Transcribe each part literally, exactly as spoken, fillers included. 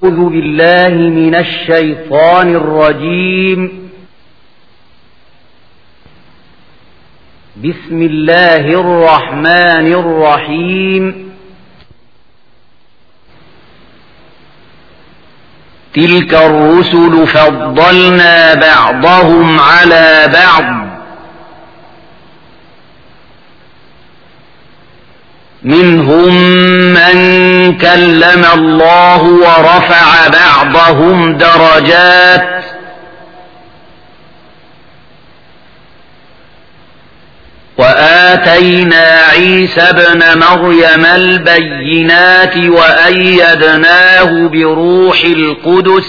أعوذ بالله من الشيطان الرجيم. بسم الله الرحمن الرحيم. تلك الرسل فضلنا بعضهم على بعض، منهم من كلم الله ورفع بعضهم درجات، وآتينا عيسى ابن مريم البينات وأيدناه بروح القدس،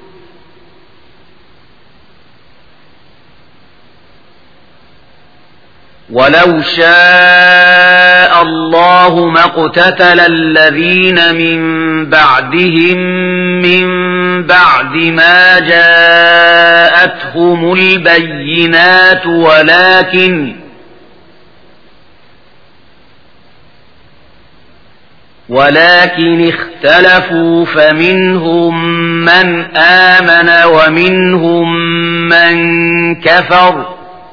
ولو شاء الله ما اقتتل الذين من بعدهم من بعد ما جاءتهم البينات ولكن ولكن اختلفوا، فمنهم من آمن ومنهم من كفر،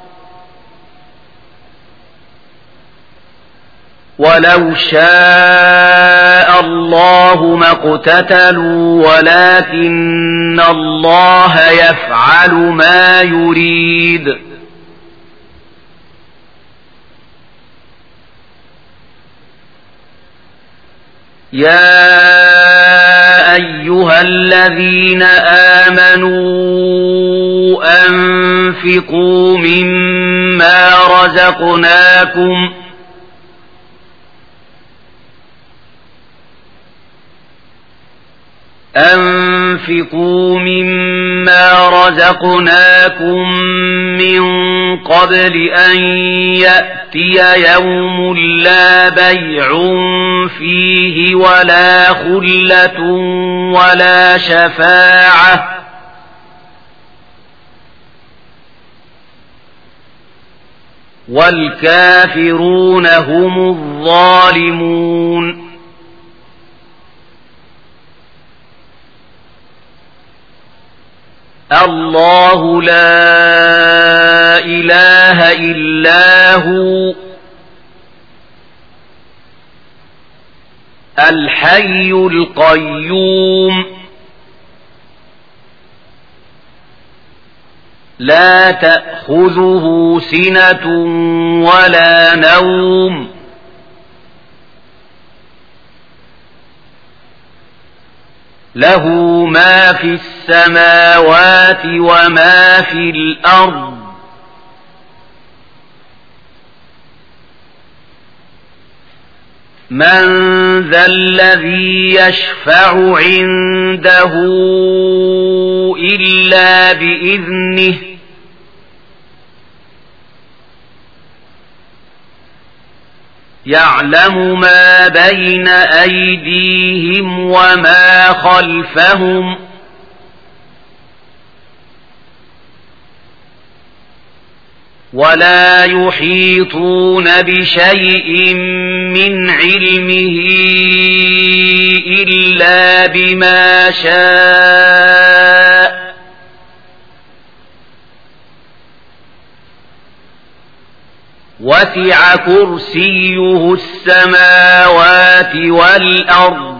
ولو شاء الله ما اقتتلوا ولكن الله يفعل ما يريد. يا أيها الذين آمنوا أنفقوا مما رزقناكم أنفقوا مما رزقناكم من قبل أن يأتي يوم لا بيع فيه ولا خلة ولا شفاعة، والكافرون هم الظالمون. الله لا إله إلا هو الحي القيوم، لا تأخذه سنة ولا نوم، له ما في السماوات وما في الأرض، من ذا الذي يشفع عنده إلا بإذنه، يعلم ما بين أيديهم وما خلفهم، ولا يحيطون بشيء من علمه إلا بما شاء، وسع كرسيه السماوات والأرض،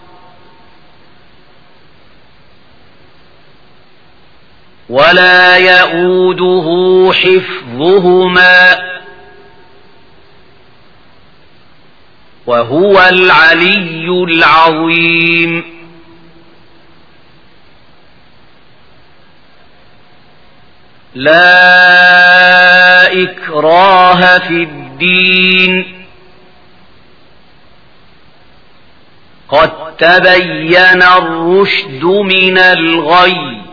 ولا يؤوده حفظهما، وهو العلي العظيم. لا إكراه في الدين، قد تبين الرشد من الغي،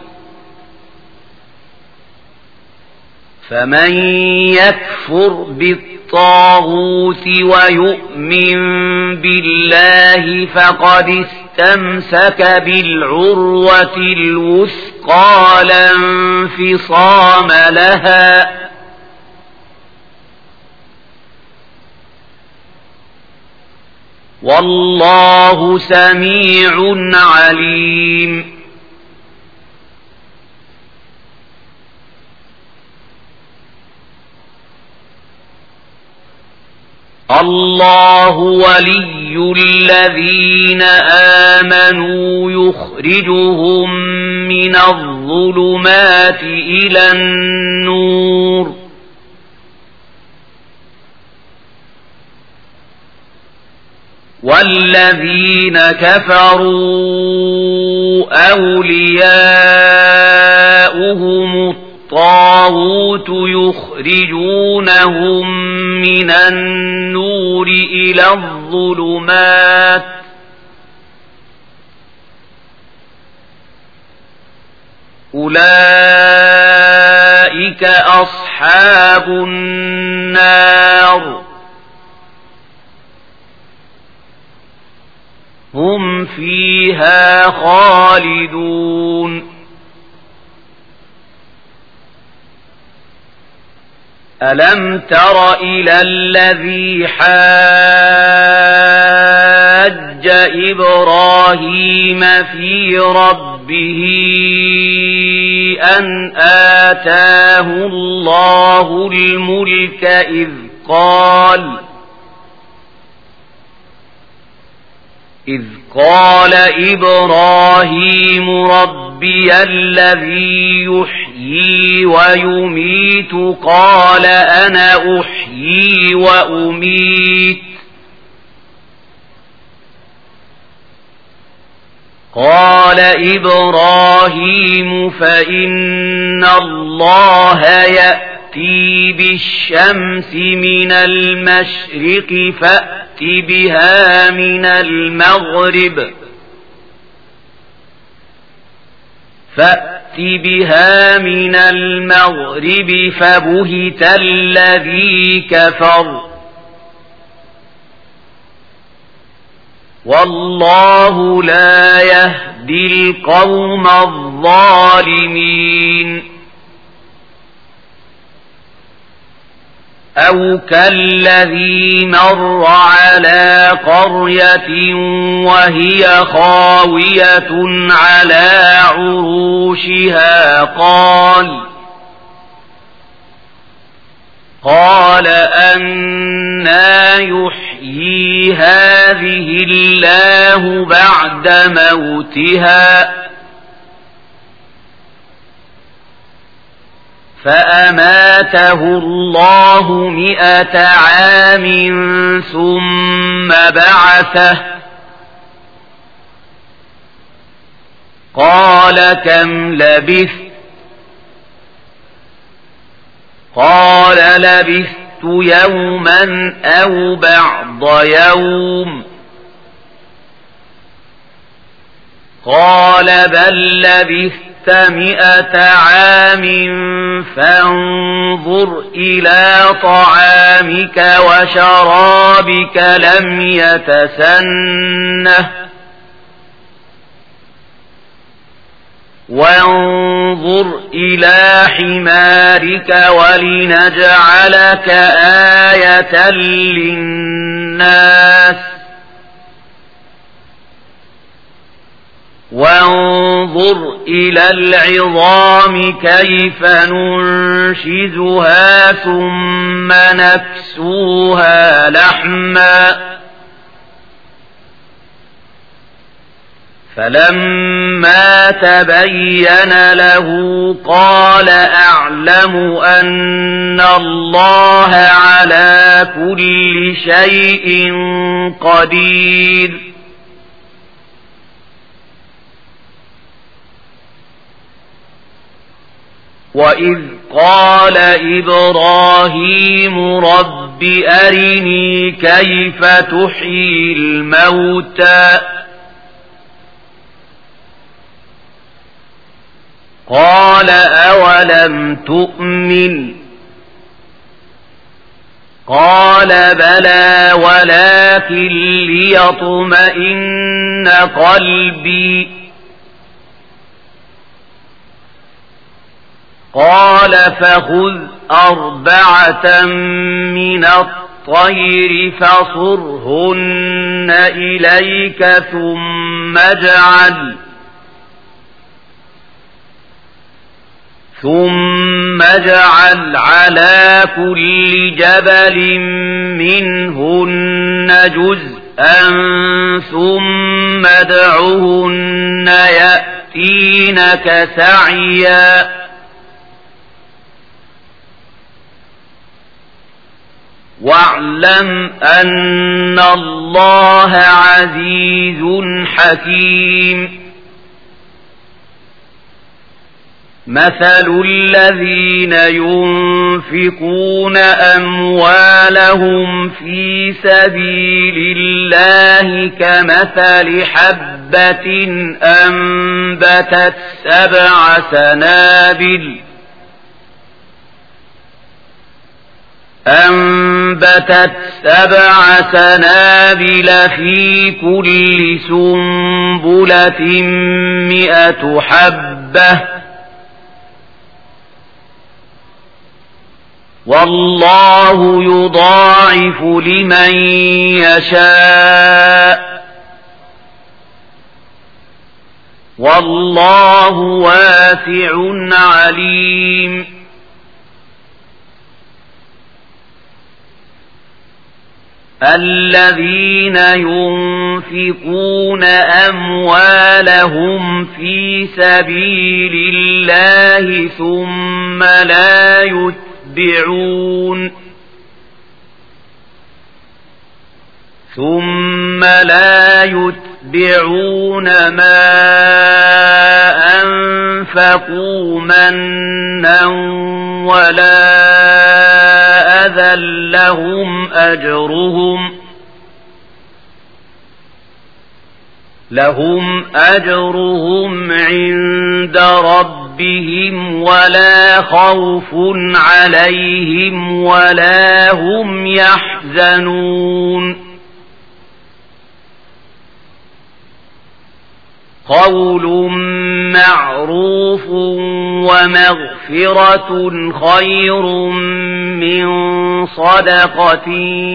فمن يكفر بالطاغوت ويؤمن بالله فقد استمسك بالعروة الوثقى لا انفصام لها، والله سميع عليم. الله ولي الذين آمنوا يخرجهم من الظلمات إلى النور والذين كفروا أولياؤهم الطاغوت يخرجونهم من النور إلى الظلمات أولئك أصحاب النار هم فيها خالدون. ألم تر إلى الذي حاج إبراهيم في ربه أن آتاه الله الملك إذ قال إذ قال إبراهيم ربي الذي يحيي ويميت قال أنا أحيي وأميت قال إبراهيم فإن الله يأتي بالشمس من المشرق فأت بها من المغرب فأت بها من المغرب فبهت الذي كفر والله لا يهدي القوم الظالمين. أو كالذي مر على قرية وهي خاوية على عروشها قال قال أنى يحيي هذه الله بعد موتها فأماته الله مئة عام ثم بعثه قال كم لبثت قال لبثت يوما أو بعض يوم قال بل لبثت مئة عام فانظر إلى طعامك وشرابك لم يتسنه وانظر إلى حمارك ولنجعلك آية للناس وانظر إلى العظام كيف ننشزها ثم نكسوها لحما فلما تبين له قال أعلم أن الله على كل شيء قدير. وإذ قال إبراهيم رب أرني كيف تحيي الموتى قال أولم تؤمن قال بلى ولكن ليطمئن قلبي قال فخذ أربعة من الطير الطير فصرهن إليك ثم اجعل ثم اجعل على كل جبل منهن جزءا ثم ادعهن يأتينك سعيا واعلم أن الله عزيز حكيم. مثل الذين ينفقون أموالهم في سبيل الله كمثل حبة أنبتت سبع سنابل أنبتت سبع سنابل في كل سنبلة مئة حبة والله يضاعف لمن يشاء والله واسع عليم. الذين ينفقون أموالهم في سبيل الله ثم لا يتبعون ثم لا يتبعون ما أنفقوا منا ولا أذى لهم أجرهم لهم أجرهم عند ربهم ولا خوف عليهم ولا هم يحزنون. قول معروف ومغفرة خير من صدقة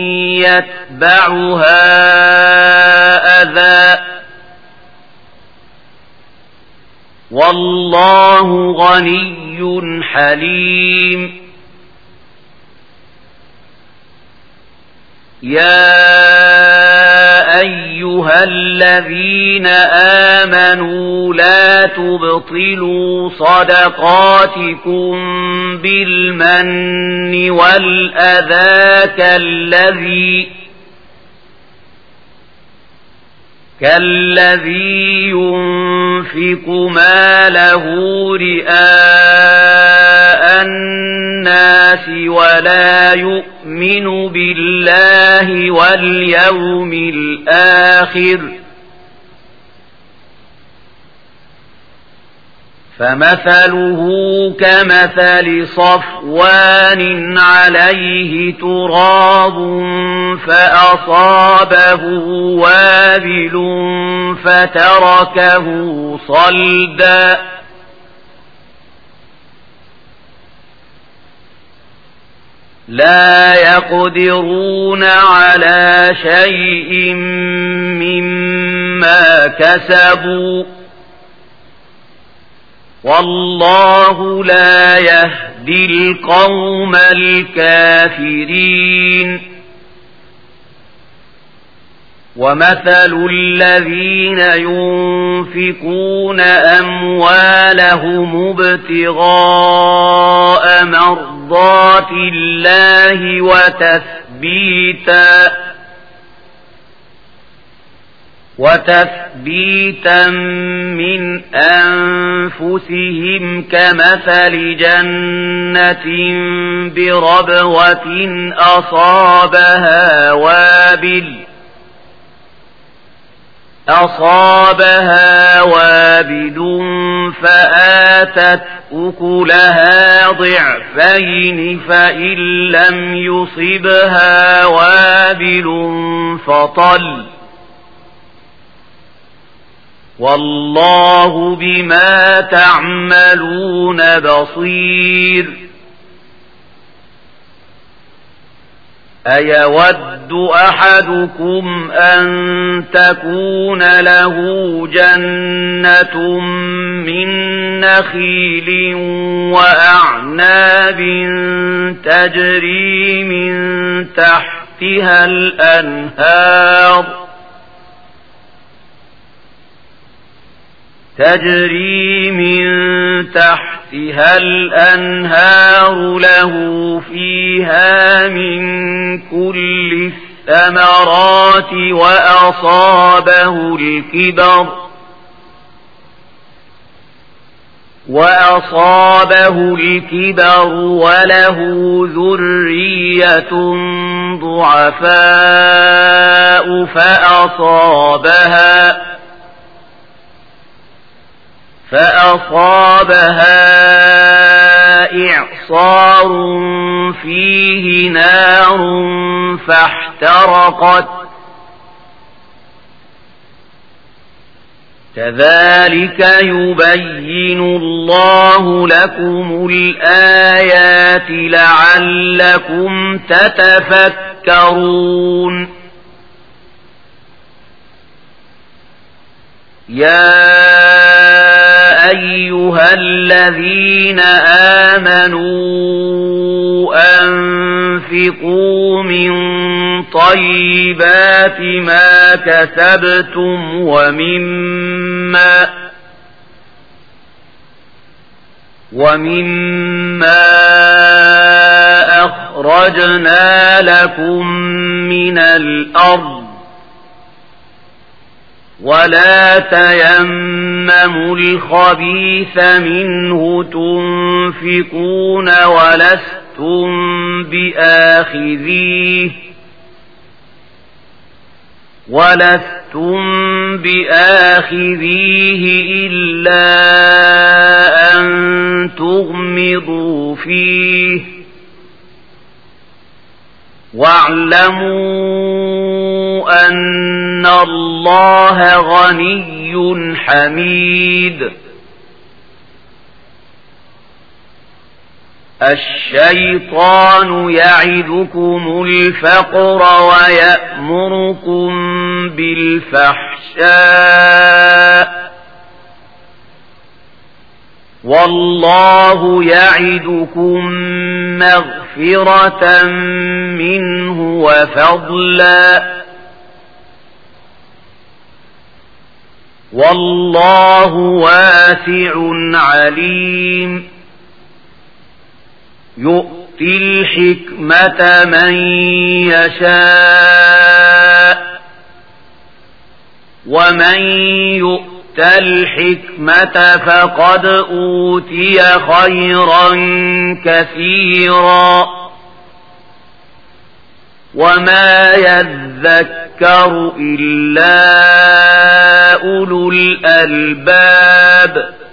يتبعها أذى والله غني حليم. يا أيها الذين آمنوا لا تبطلوا صدقاتكم بالمن والأذى كالذي كالذي ينفق ماله رئاء الناس ولا يؤمن بالله واليوم الآخر فمثله كمثل صفوان عليه تراب فأصابه وابل فتركه صلدا لا يقدرون على شيء مما كسبوا والله لا يهدي القوم الكافرين. ومثل الذين ينفقون أموالهم ابتغاء مرضات الله وتثبيتا وتثبيتا من أنفسهم كمثل جنة بربوة أصابها وابل أصابها وابل فآتت أكلها ضعفين فإن لم يصبها وابل فطل والله بما تعملون بصير. أيود أحدكم أن تكون له جنة من نخيل وأعناب تجري من تحتها الأنهار تجري من تحتها الأنهار له فيها من كل الثمرات وأصابه الكبر وأصابه الكبر وله ذرية ضعفاء فأصابها فأصابها إعصار فيه نار فاحترقت كذلك يبين الله لكم الآيات لعلكم تتفكرون. يا أيها الذين آمنوا أنفقوا من طيبات ما كسبتم ومما ومما أخرجنا لكم من الأرض ولا تيمموا الخبيث منه تنفقون ولستم بآخذيه ولستم بآخذيه إلا أن تغمضوا فيه واعلموا أن الله غني حميد. الشيطان يعدكم الفقر ويأمركم بالفحشاء والله يعدكم مغفرة منه وفضلا والله واسع عليم. يؤتي الحكمة من يشاء ومن يؤت الحكمة فقد أوتي خيرا كثيرا وما يذكر إلا أولو الألباب.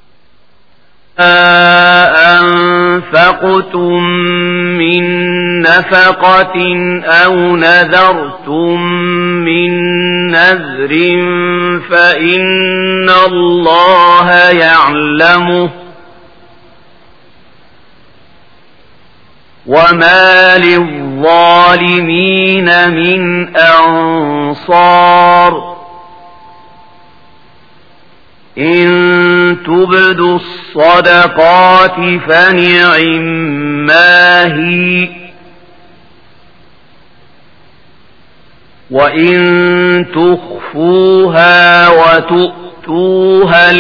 أنفقتم من نفقة أو نذرتم من نذر فإن الله يعلمه وما للظالمين من أنصار. إن تبدوا الصدقات فنعما هي وإن تخفوها وتؤتوها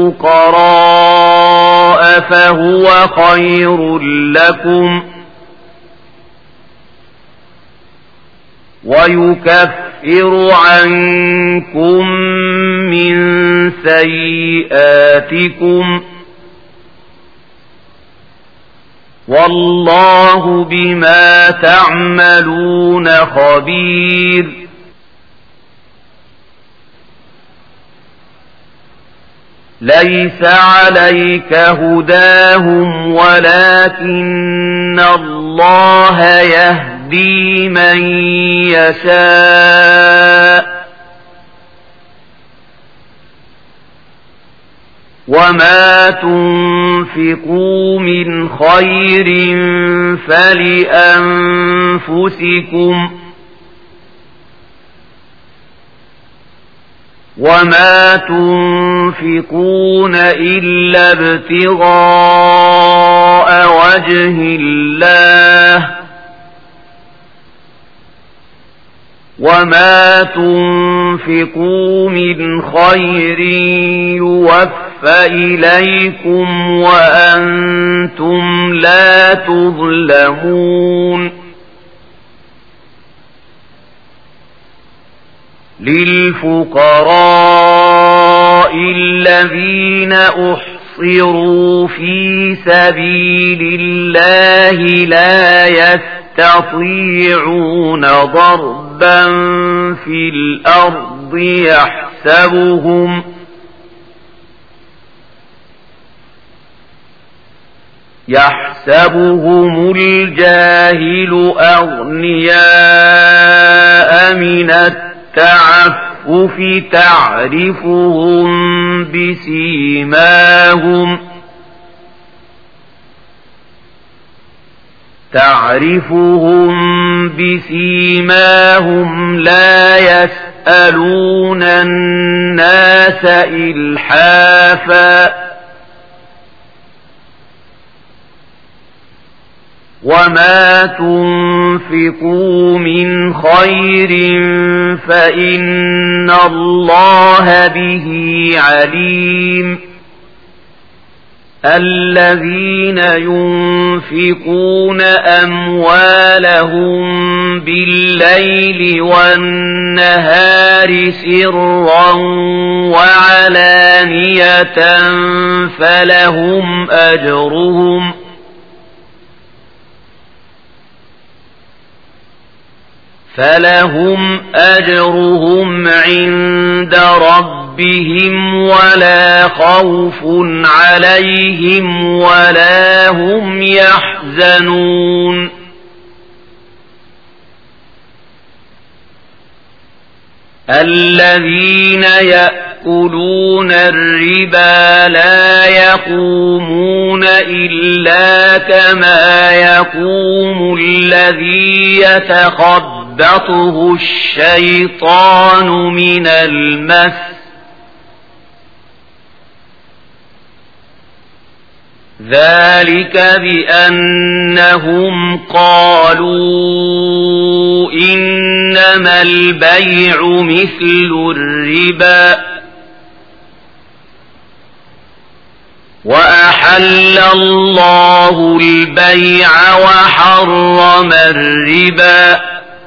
الفقراء فهو خير لكم ويكفر عنكم من سيئاتكم والله بما تعملون خبير. ليس عليك هداهم ولكن الله يهدي من يشاء وما تنفقوا من خير فلأنفسكم وما تنفقون إلا ابتغاء وجه الله وما تنفقوا من خير يوفى إليكم وأنتم لا تظلمون للفقراء الذين أحصروا في سبيل الله لا يستطيعون ضربا في الأرض يحسبهم يحسبهم الجاهل أغنياء من التعفف تعرفهم بسيماهم تعرفهم بسيماهم لا يسألون الناس إلحافا وما تنفقوا من خير فإن الله به عليم الذين ينفقون أموالهم بالليل والنهار سرا وعلانية فلهم أجرهم فلهم أجرهم عند ربهم ولا خوف عليهم ولا هم يحزنون الذين يأكلون الربا لا يقومون إلا كما يقوم الذي يتخبطه يخبطه الشيطان من المس ذلك بأنهم قالوا إنما البيع مثل الربا وأحل الله البيع وحرم الربا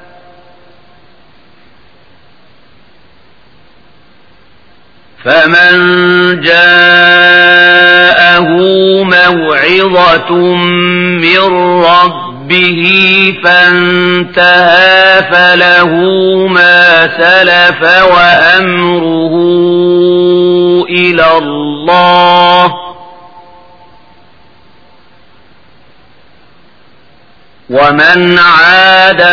فمن جاءه موعظة من ربه فانتهى فله ما سلف وأمره إلى الله ومن عاد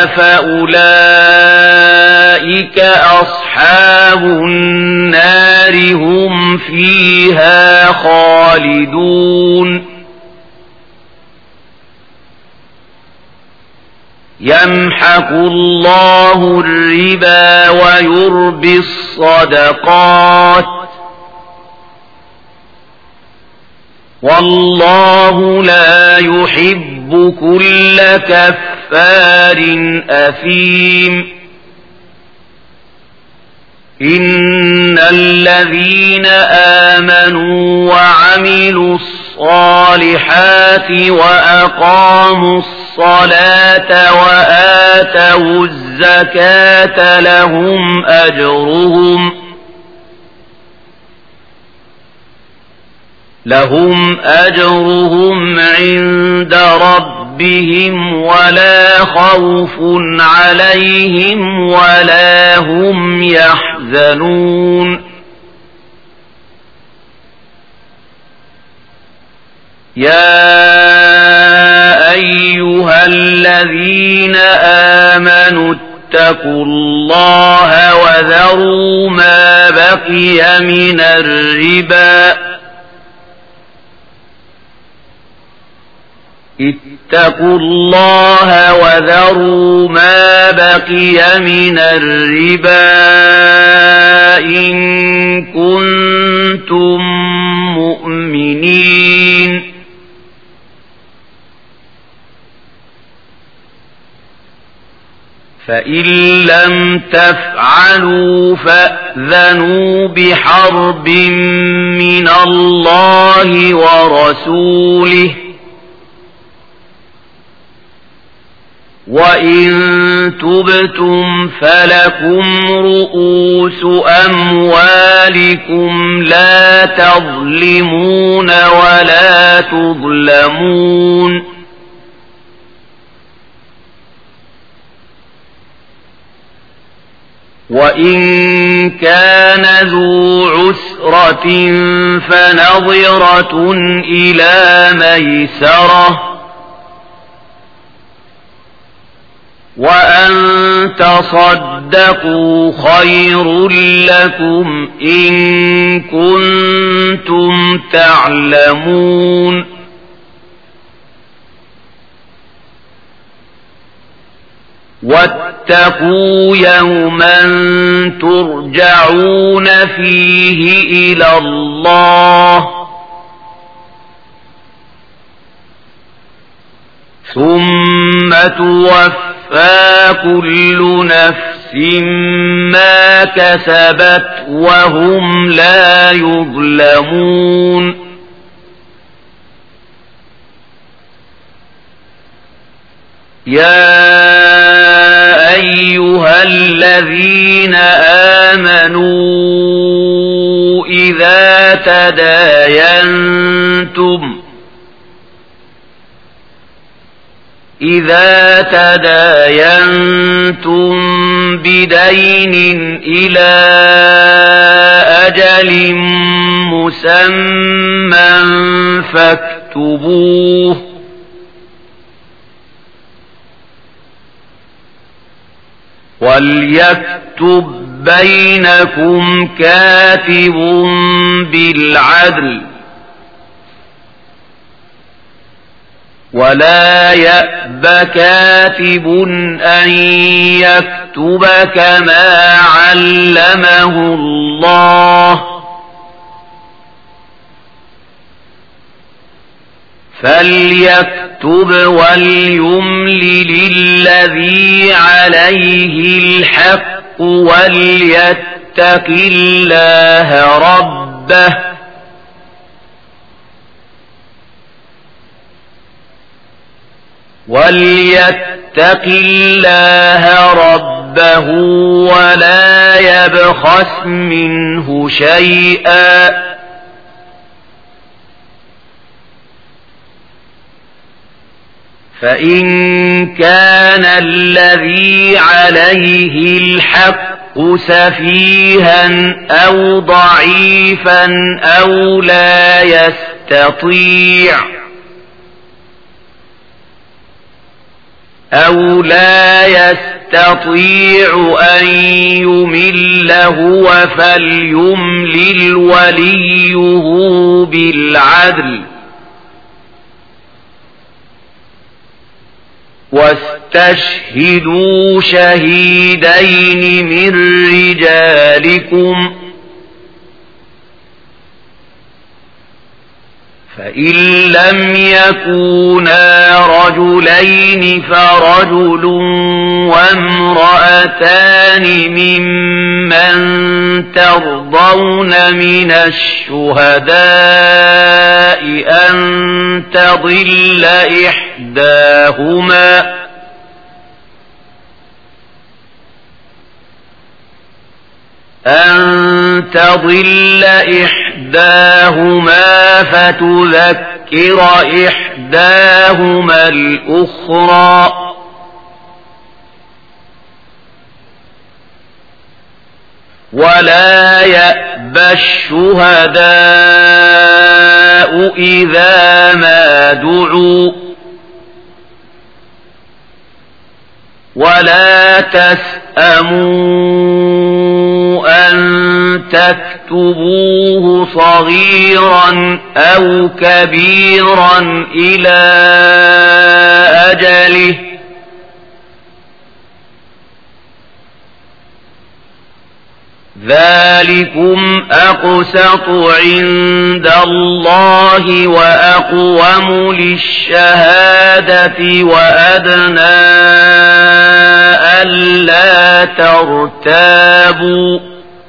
فأولئك أصحاب النار هم فيها خالدون يمحق الله الربا ويربي الصدقات والله لا يحب كل كفار أثيم إن الذين آمنوا وعملوا الصالحات وأقاموا الصلاة وآتوا الزكاة لهم أجرهم لهم أجرهم عند ربهم ولا خوف عليهم ولا هم يحزنون يا أيها الذين آمنوا اتقوا الله وذروا ما بقي من الربا اتقوا الله وذروا ما بقي من الربا إن كنتم مؤمنين فإن لم تفعلوا فأذنوا بحرب من الله ورسوله وإن تبتم فلكم رؤوس أموالكم لا تظلمون ولا تظلمون وإن كان ذو عسرة فنظرة إلى ميسرة وأن تصدقوا خير لكم إن كنتم تعلمون واتقوا يوما ترجعون فيه إلى الله ثم توفى فكل نفس ما كسبت وهم لا يظلمون يا أيها الذين آمنوا إذا تداينتم إذا تداينتم بدين إلى أجل مسمى فاكتبوه وليكتب بينكم كاتب بالعدل ولا يأب كاتب أن يكتب كما علمه الله فليكتب وليملل الذي عليه الحق وليتق الله ربه وليتق الله ربه ولا يبخس منه شيئا فإن كان الذي عليه الحق سفيها أو ضعيفا أو لا يستطيع أو لا يستطيع أن يمل هو فليملل وليه بالعدل واستشهدوا شهيدين من رجالكم فإن لم يكونا رجلين فرجل وامرأتان ممن ترضون من الشهداء أن تضل إحداهما أن تضل إحداهما فتذكر إحداهما الأخرى ولا يأبى الشهداء إذا ما دعوا ولا تسأموا أن تكتبوا اكتبوه صغيرا أو كبيرا إلى أجله ذلكم أقسط عند الله وأقوم للشهادة وأدنى ألا ترتابوا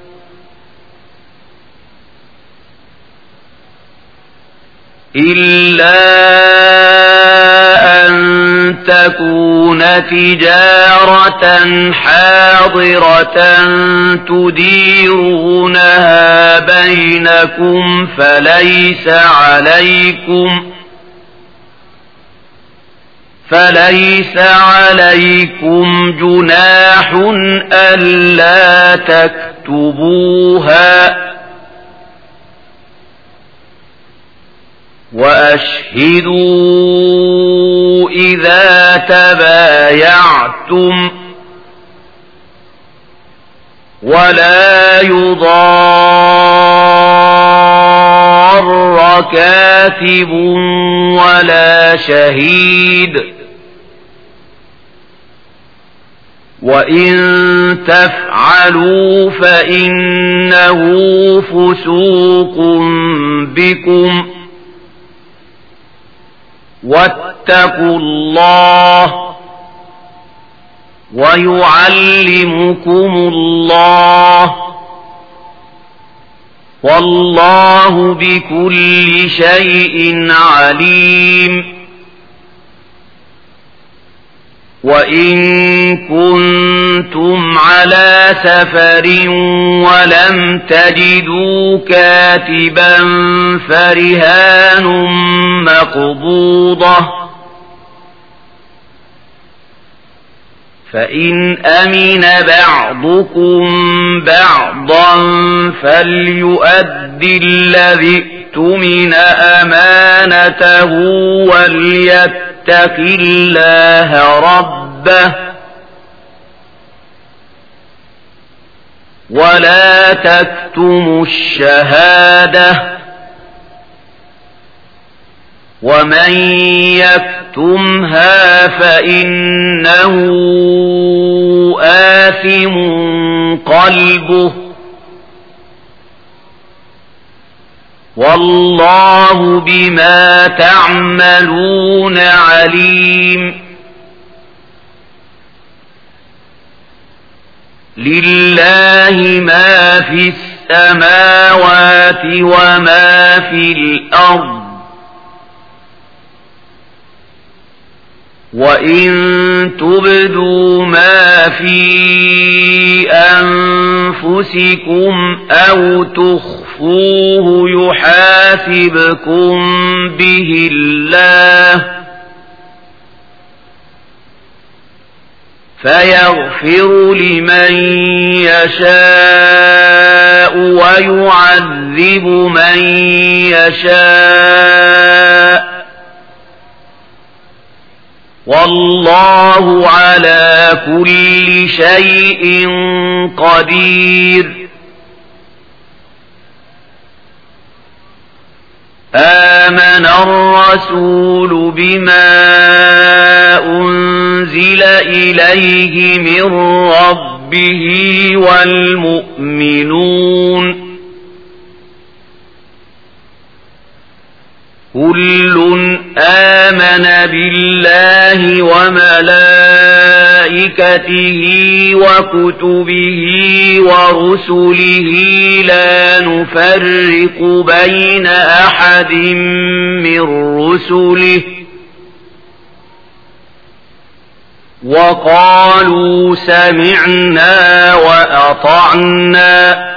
إلا أن تكون تجارة حاضرة تديرونها بينكم فليس عليكم فليس عليكم جناح ألا تكتبوها وأشهدوا إذا تبايعتم ولا يضار كاتب ولا شهيد وإن تفعلوا فإنه فسوق بكم واتقوا الله ويعلمكم الله والله بكل شيء عليم وإن كنتم على سفر ولم تجدوا كاتبا فرهان مقبوضة فإن أمن بعضكم بعضا فليؤدي الذي اؤتمن أمانته وليتق الله ربه ولا تكتموا الشهادة ومن يكتمها فإنه آثم قلبه والله بما تعملون عليم لله ما في السماوات وما في الأرض وإن تبدوا ما في أنفسكم أو تخفوه يحاسبكم به الله فيغفر لمن يشاء ويعذب من يشاء والله على كل شيء قدير آمن الرسول بما أنزل إليه من ربه والمؤمنون كل آمن بالله وملائكته وكتبه ورسله لا نفرق بين أحد من رسله وقالوا سمعنا وأطعنا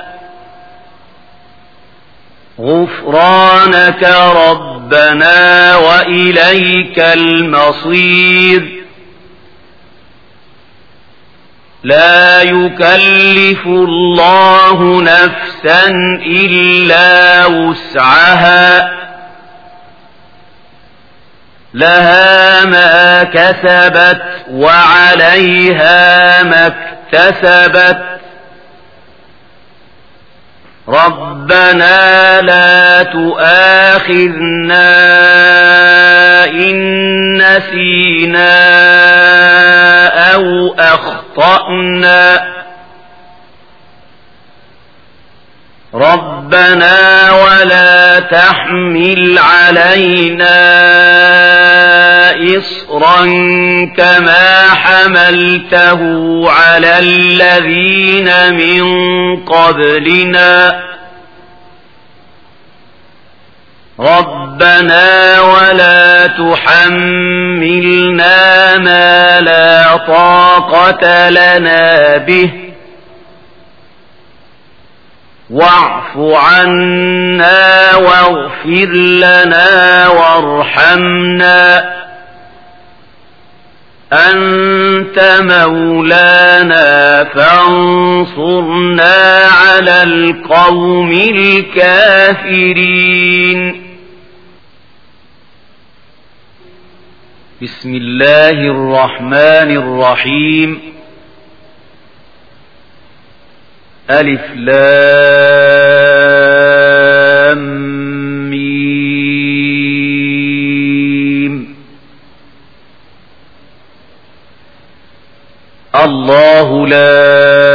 غفرانك ربنا وإليك المصير لا يكلف الله نفسا إلا وسعها لها ما كسبت وعليها ما اكتسبت ربنا لا تؤاخذنا إن نسينا أو أخطأنا ربنا ولا تحمل علينا إصرا كما حملته على الذين من قبلنا ربنا ولا تحملنا ما لا طاقة لنا به واعف عنا واغفر لنا وارحمنا أنت مولانا فانصرنا على القوم الكافرين. بسم الله الرحمن الرحيم. ألف لام ميم. الله لا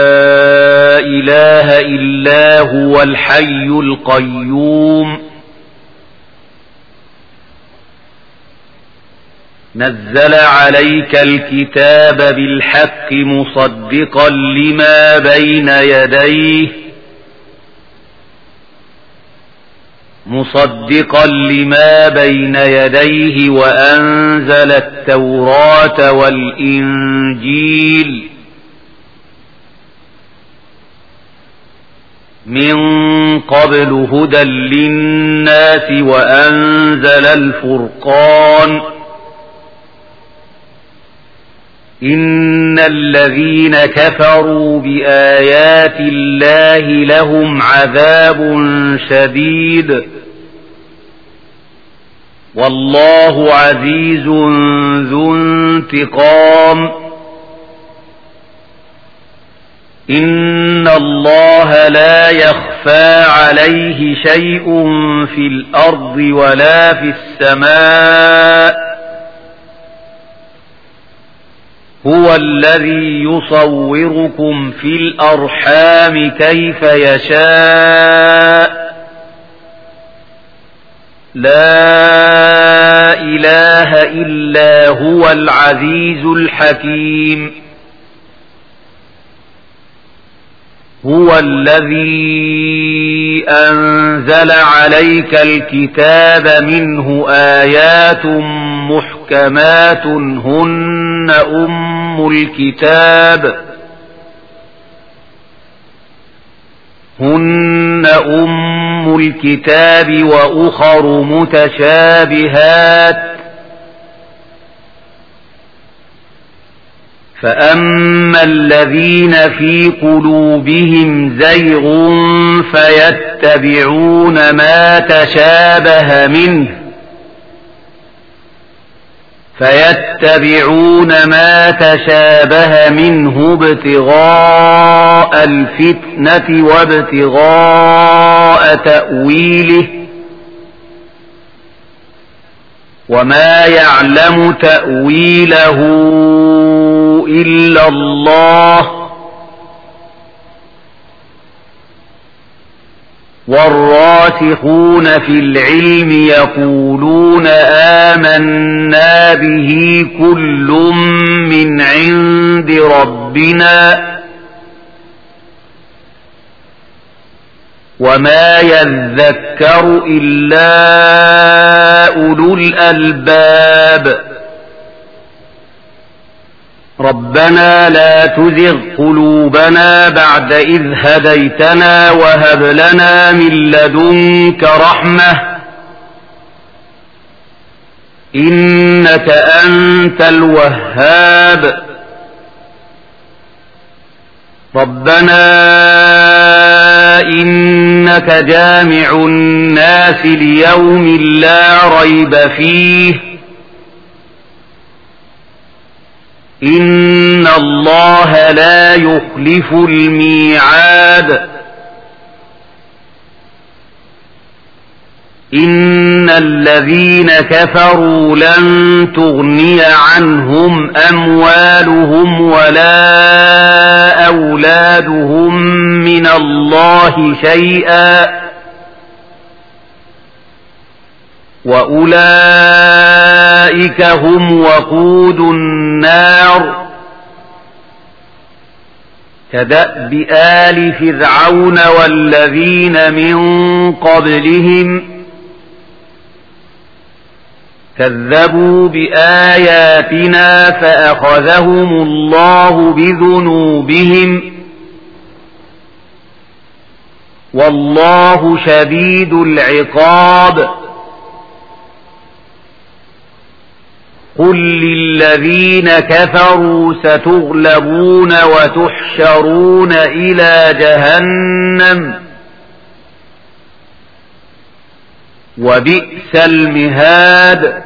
إله إلا هو الحي القيوم نزل عليك الكتاب بالحق مصدقا لما بين يديه مصدقا لما بين يديه وأنزل التوراة والإنجيل من قبل هدى للناس وأنزل الفرقان إن الذين كفروا بآيات الله لهم عذاب شديد والله عزيز ذو انتقام. إن الله لا يخفى عليه شيء في الأرض ولا في السماء هو الذي يصوركم في الأرحام كيف يشاء لا إله إلا هو العزيز الحكيم. هو الذي أنزل عليك الكتاب منه آيات محكمات هن أم الكتاب هن أم الكتاب وأخر متشابهات فأما الذين في قلوبهم زيغ فيتبعون ما تشابه منه فيتبعون ما تشابه منه ابتغاء الفتنة وابتغاء تأويله وما يعلم تأويله إلا الله والراسخون في العلم يقولون آمنا به كل من عند ربنا وما يذكر إلا أولو الألباب. ربنا لا تزغ قلوبنا بعد إذ هديتنا وهب لنا من لدنك رحمة إنك أنت الوهاب. ربنا إنك جامع الناس ليوم لا ريب فيه إن الله لا يخلف الميعاد. إن الذين كفروا لن تغني عنهم أموالهم ولا أولادهم من الله شيئا وأولئك هم وقود النار كدأب آل فرعون والذين من قبلهم كذبوا بآياتنا فأخذهم الله بذنوبهم والله شديد العقاب قل للذين كفروا ستغلبون وتحشرون إلى جهنم وبئس المهاد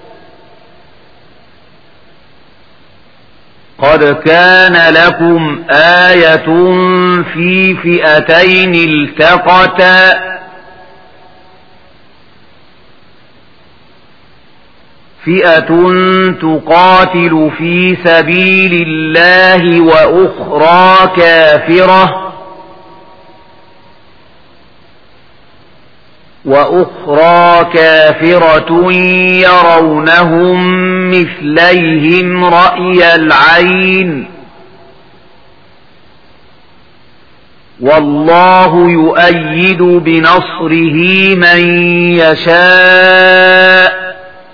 قد كان لكم آية في فئتين التقتا فئة تقاتل في سبيل الله وأخرى كافرة وأخرى كافرة يرونهم مثليهم رأي العين والله يؤيد بنصره من يشاء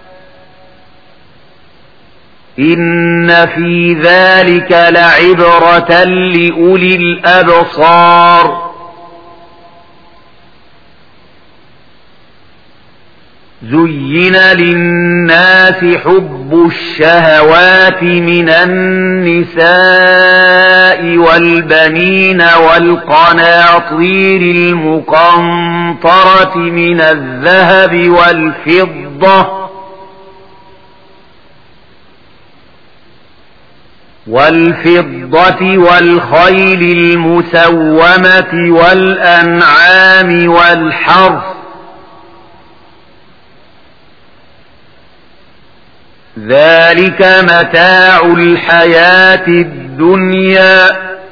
إن في ذلك لعبرة لأولي الأبصار زين للناس حب الشهوات من النساء والبنين والقناطير المقنطرة من الذهب والفضة والفضة والخيل المسومة والأنعام والحرث ذلك متاع الحياة الدنيا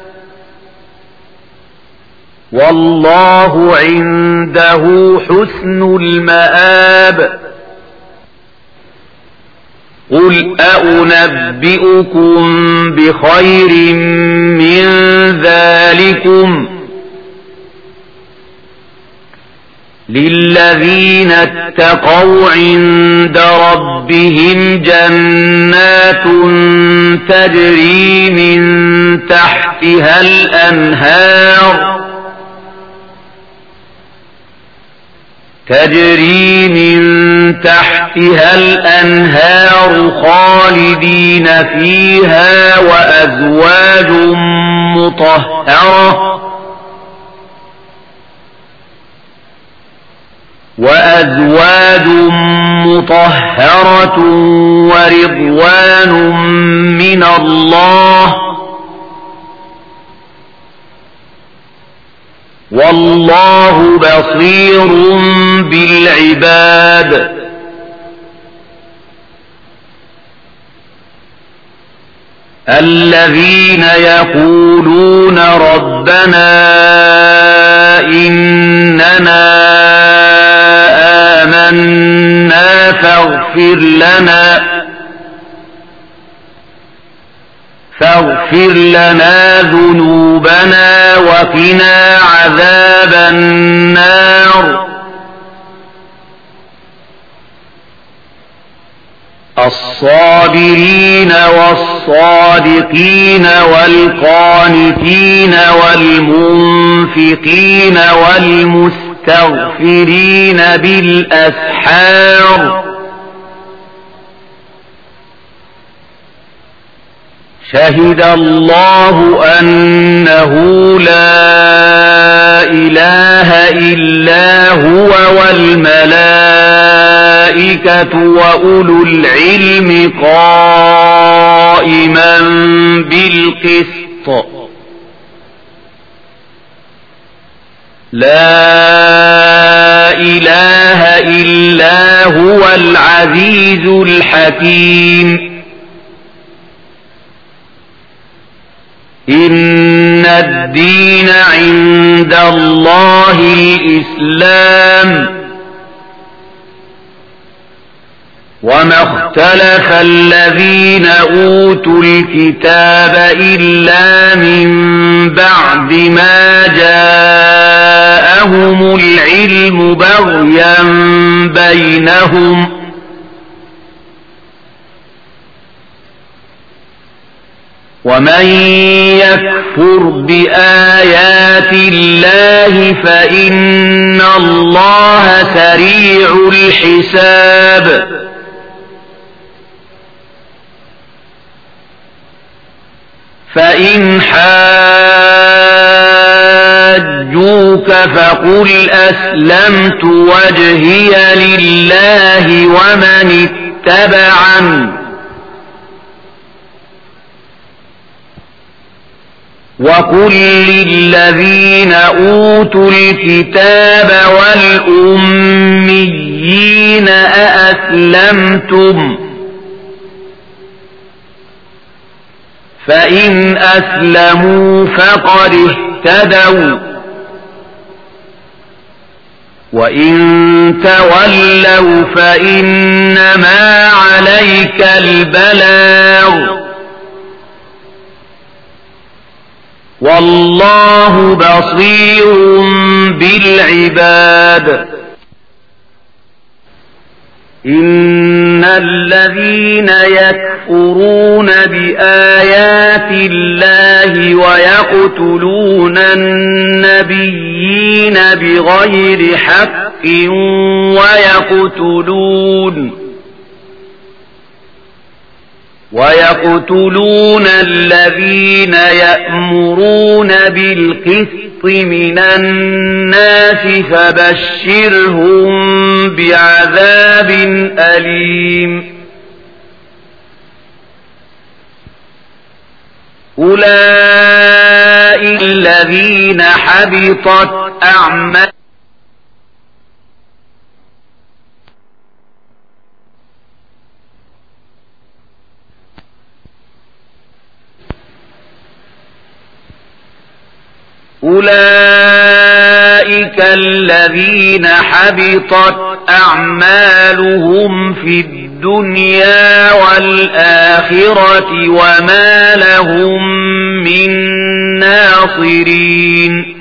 والله عنده حسن المآب قل أنبئكم بخير من ذلكم للذين اتقوا عند ربهم جنات تجري من تحتها الأنهار تجري من تحتها الأنهار خالدين فيها وأزواج مطهرة وأزواج مطهرة ورضوان من الله والله بصير بالعباد الذين يقولون ربنا إننا آمنا فاغفر لنا فاغفر لنا ذنوبنا وقنا عذاب النار الصابرين والصادقين والقانتين والمنفقين والمستغفرين بالأسحار شهد الله أنه لا إله إلا هو والملائكة وأولو العلم قائما بالقسط لا إله إلا هو العزيز الحكيم إن الدين عند الله الإسلام وما اختلف الذين أوتوا الكتاب إلا من بعد ما جاءهم العلم بغيا بينهم ومن يكفر بآيات الله فإن الله سريع الحساب فإن حاجوك فقل أسلمت وجهي لله ومن اتبعني وقل للذين أوتوا الكتاب والأميين أأسلمتم فإن أسلموا فقد اهتدوا وإن تولوا فإنما عليك البلاغ والله بصير بالعباد إن الذين يكفرون بآيات الله ويقتلون النبيين بغير حق ويقتلون ويقتلون الذين يأمرون بالقسط من الناس فبشرهم بعذاب أليم أولئك الذين حبطت أعمالهم أولئك الذين حبطت أعمالهم في الدنيا والآخرة وما لهم من ناصرين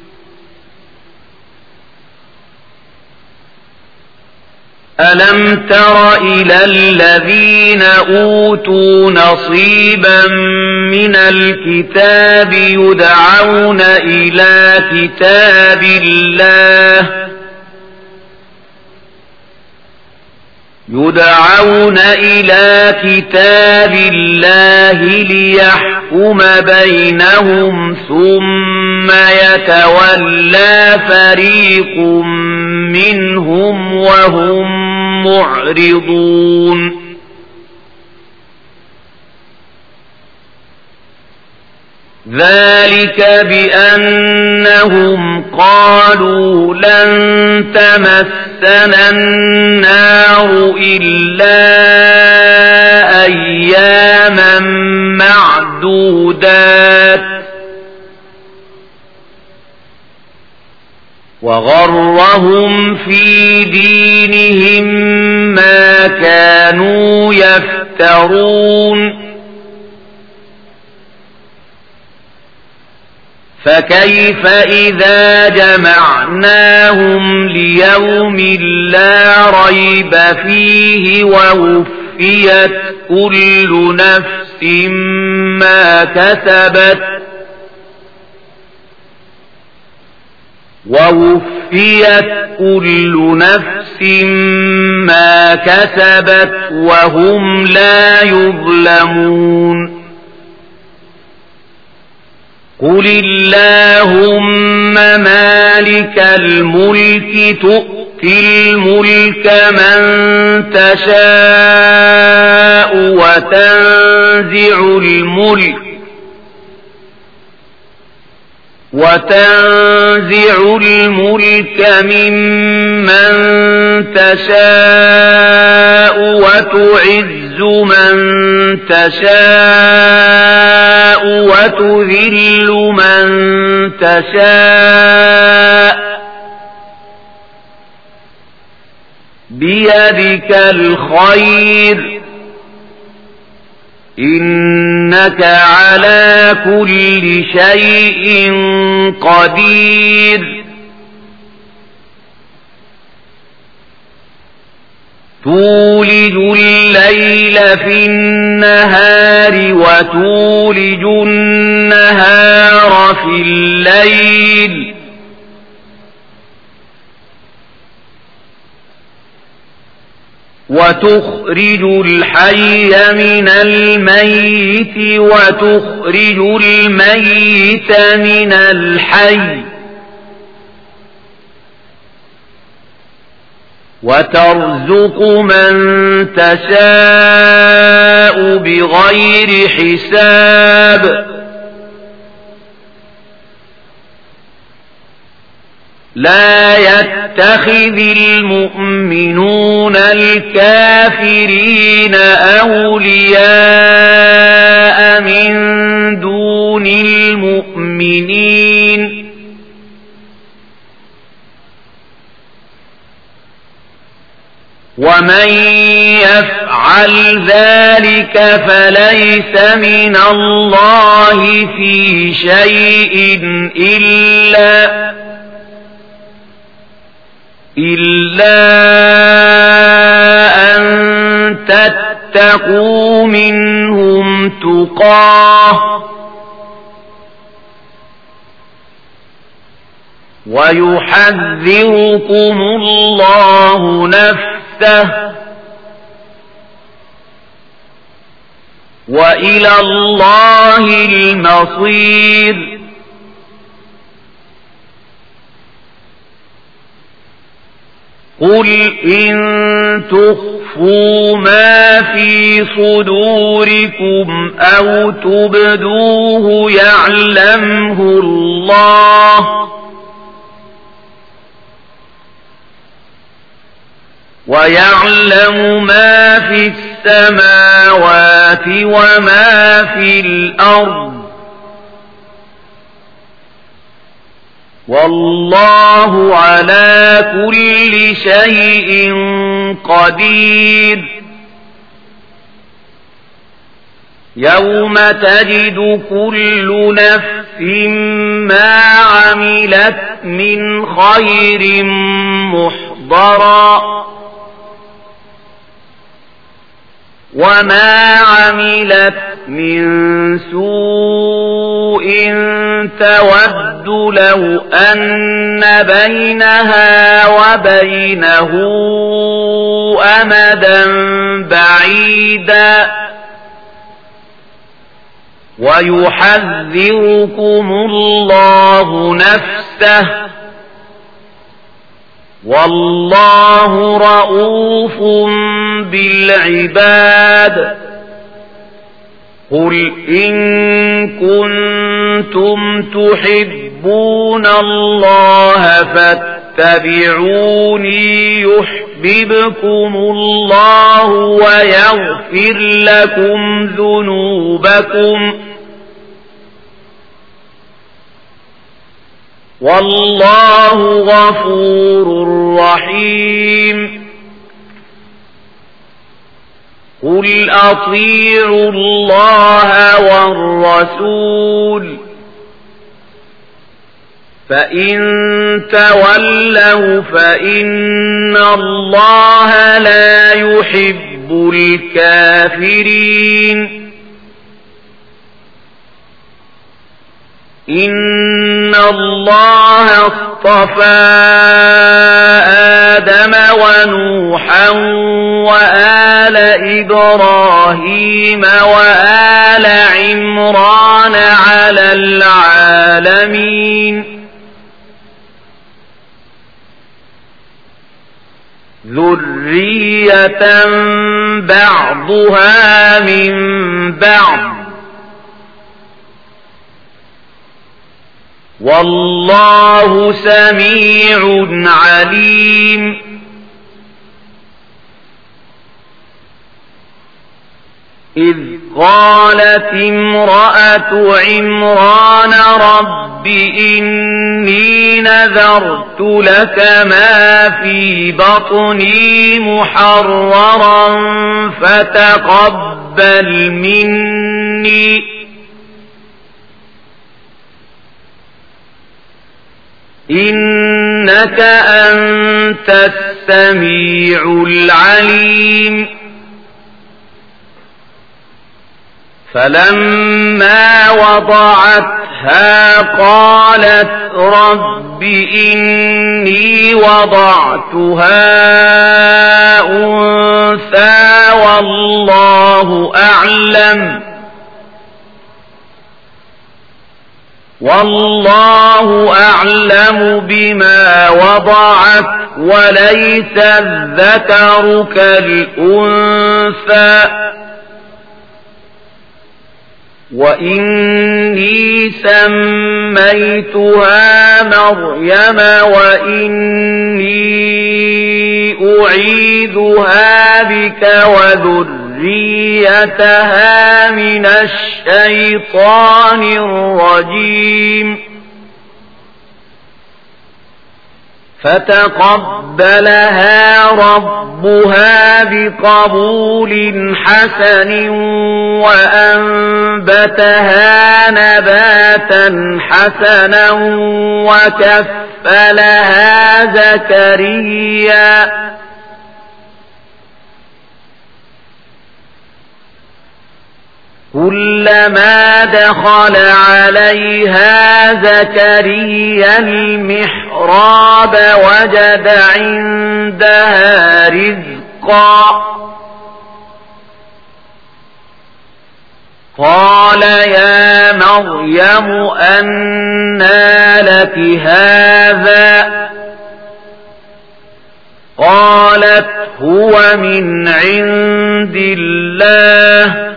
ألم تر إلى الذين أوتوا نصيبا من الكتاب يدعون إلى كتاب الله يدعون إلى كتاب الله ليحكم بينهم ثم يتولى فريق منهم وهم معرضون ذلك بأنهم قالوا لن تمسنا النار إلا أياما معدودات وغرهم في دينهم ما كانوا يفترون فكيف إذا جمعناهم ليوم لا ريب فيه ووفيت كل نفس ما كسبت ووفيت كل نفس ما كسبت وهم لا يظلمون قل اللهم مالك الملك تؤتي الملك من تشاء وتنزع الملك وتنزع الملك ممن تشاء وتعز من تشاء وتذل من تشاء بيدك الخير إنك على كل شيء قدير تولج الليل في النهار وتولج النهار في الليل وتخرج الحي من الميت وتخرج الميت من الحي وترزق من تشاء بغير حساب لا يتخذ المؤمنون الكافرين أولياء من دون المؤمنين ومن يفعل ذلك فليس من الله في شيء إلا إلا أن تتقوا منهم تقاه ويحذركم الله نفسه وإلى الله المصير قل إن تخفوا ما في صدوركم أو تبدوه يعلمه الله ويعلم ما في السماوات وما في الأرض والله على كل شيء قدير يوم تجد كل نفس ما عملت من خير محضرا وما عملت من سوء تود لو أن بينها وبينه أمدا بعيدا ويحذركم الله نفسه والله رؤوف بالعباد قل إن كنتم تحبون الله فاتبعوني يحببكم الله ويغفر لكم ذنوبكم والله غفور رحيم قل أطيعوا الله والرسول فإن تولوا فإن الله لا يحب الكافرين إن الله اصطفى آدم ونوحا وآل إبراهيم وآل عمران على العالمين ذرية بعضها من بعض والله سميع عليم إذ قالت امرأة عمران رب إني نذرت لك ما في بطني محررا فتقبل مني إنك أنت السميع العليم فلما وضعتها قالت رب إني وضعتها أنثى والله أعلم والله أعلم بما وضعت وليس الذكر كالأنثى وإني سميتها مريم وإني أعيذها بك وذريتها من الشيطان الرجيم فتقبلها ربها بقبول حسن وأنبتها نباتا حسنا وكفلها زكريا كلما دخل عليها زكريا المحراب وجد عندها رزقا قال يا مريم أنى لك هذا قالت هو من عند الله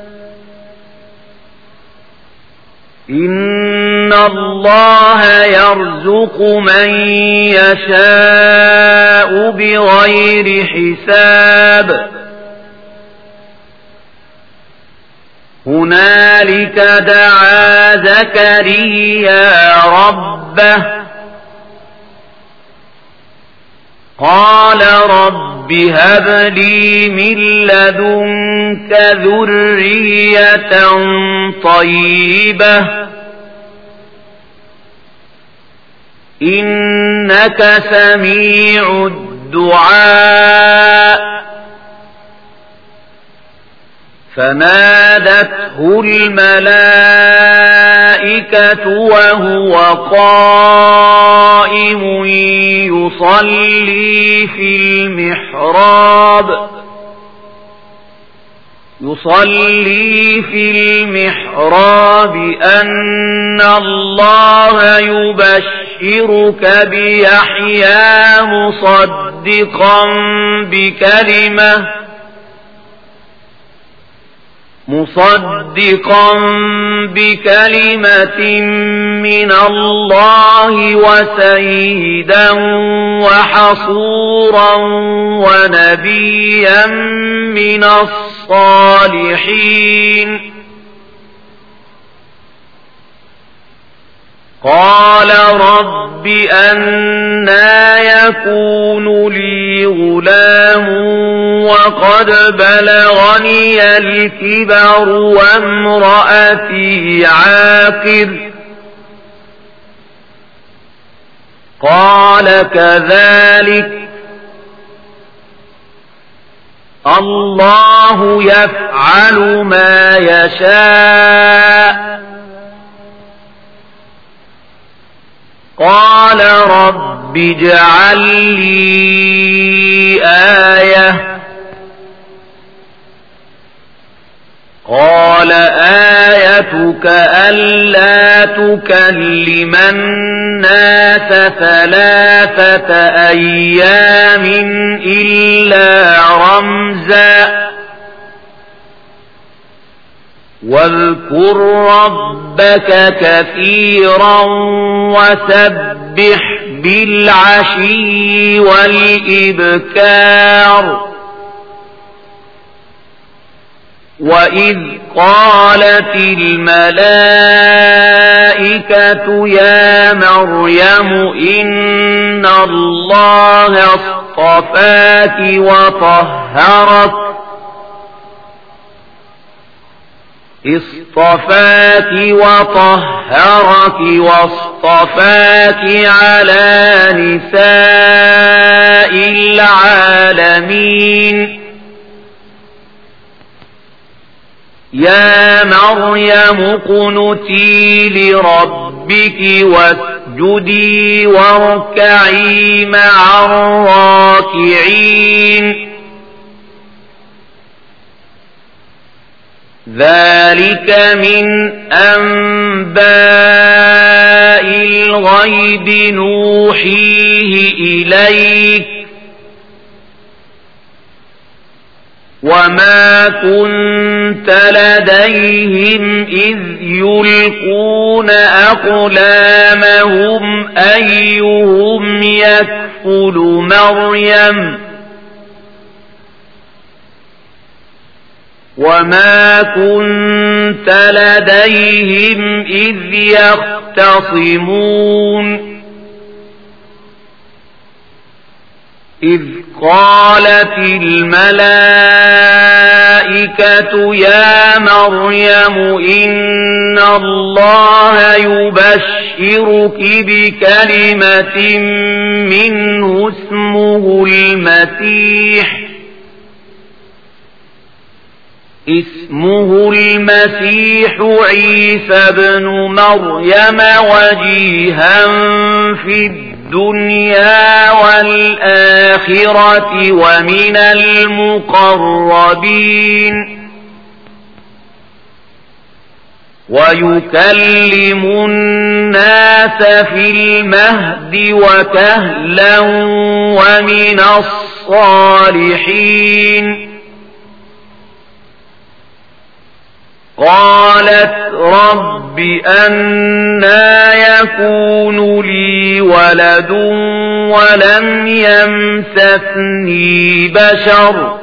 إن الله يرزق من يشاء بغير حساب هنالك دعا زكريا ربه قال رب هب لي من لدنك ذرية طيبة إنك سميع الدعاء فنادته الملائكة وهو قائم يصلي في المحراب يصلي في المحراب أن الله يبشرك بيحيى مصدقا بكلمة مصدقا بكلمة من الله وسيدا وحصورا ونبيا من الصالحين قال رب أنى يكون لي غلام وقد بلغني الكبر وامرأتي عاقر قال كذلك الله يفعل ما يشاء قال رب اجعل لي آية قال آيتك ألا تكلم الناس ثلاثة أيام إلا رمزا واذكر ربك كثيرا وسبح بالعشي والإبكار وإذ قالت الملائكة يا مريم إن الله اصطفاك وطهرك اصطفاك وطهرك واصطفاك على نساء العالمين يا مريم اقنتي لربك واسجدي واركعي مع الراكعين ذلك من أنباء الغيب نوحيه إليك وما كنت لديهم إذ يلقون أقلامهم أيهم يكفل مريم وما كنت لديهم إذ يختصمون إذ قالت الملائكة يا مريم إن الله يبشرك بكلمة منه اسمه المسيح اسمه المسيح عيسى بن مريم وجيها في الدنيا والآخرة ومن المقربين ويكلم الناس في المهد وكهلا ومن الصالحين قالت رب أنى يكون لي ولد ولم يمسسني بشر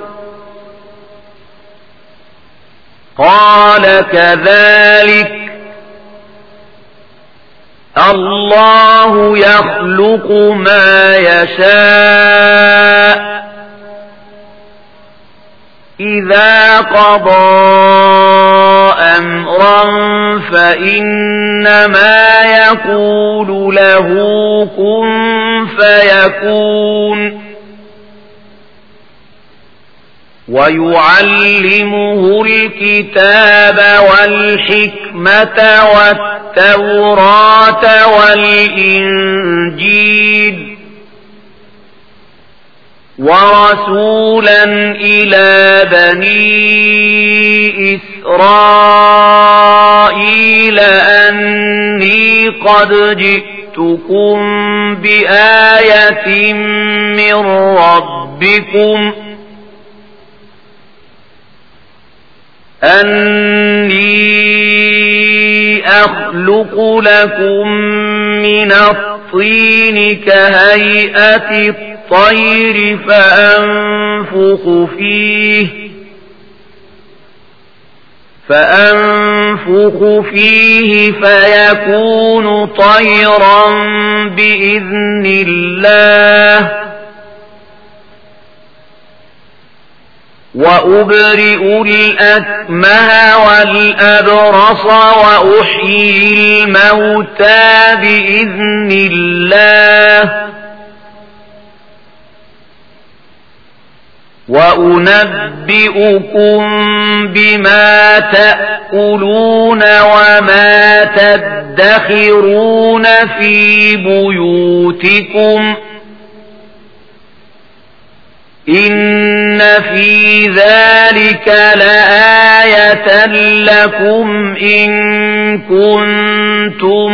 قال كذلك الله يخلق ما يشاء إذا قضى أمرا فإنما يقول له كن فيكون ويعلمه الكتاب والحكمة والتوراة والإنجيل ورسولا إلى بني إسرائيل أني قد جئتكم بآية من ربكم أني أخلق لكم من الطين كهيئة الطير فأنفخ فيه فأنفخ فيه فيكون طيرا بإذن الله وأبرئ الأكمه والأبرص وأحيي الموتى بإذن الله وأنبئكم بما تأكلون وما تدخرون في بيوتكم إن في ذلك لآية لكم إن كنتم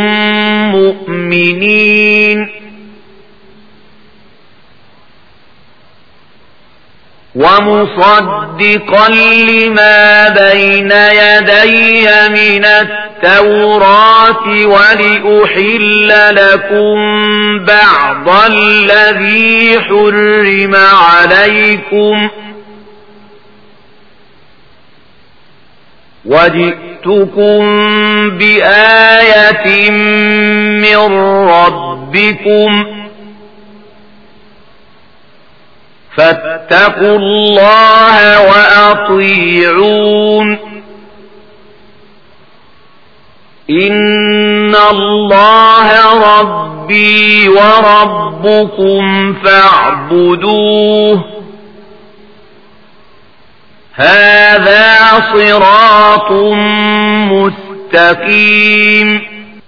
مؤمنين ومصدقا لما بين يدي من التوراة ولأحل لكم بعض الذي حرم عليكم وجئتكم بآية من ربكم فاتقوا الله وأطيعون إن الله ربي وربكم فاعبدوه هذا صراط مستقيم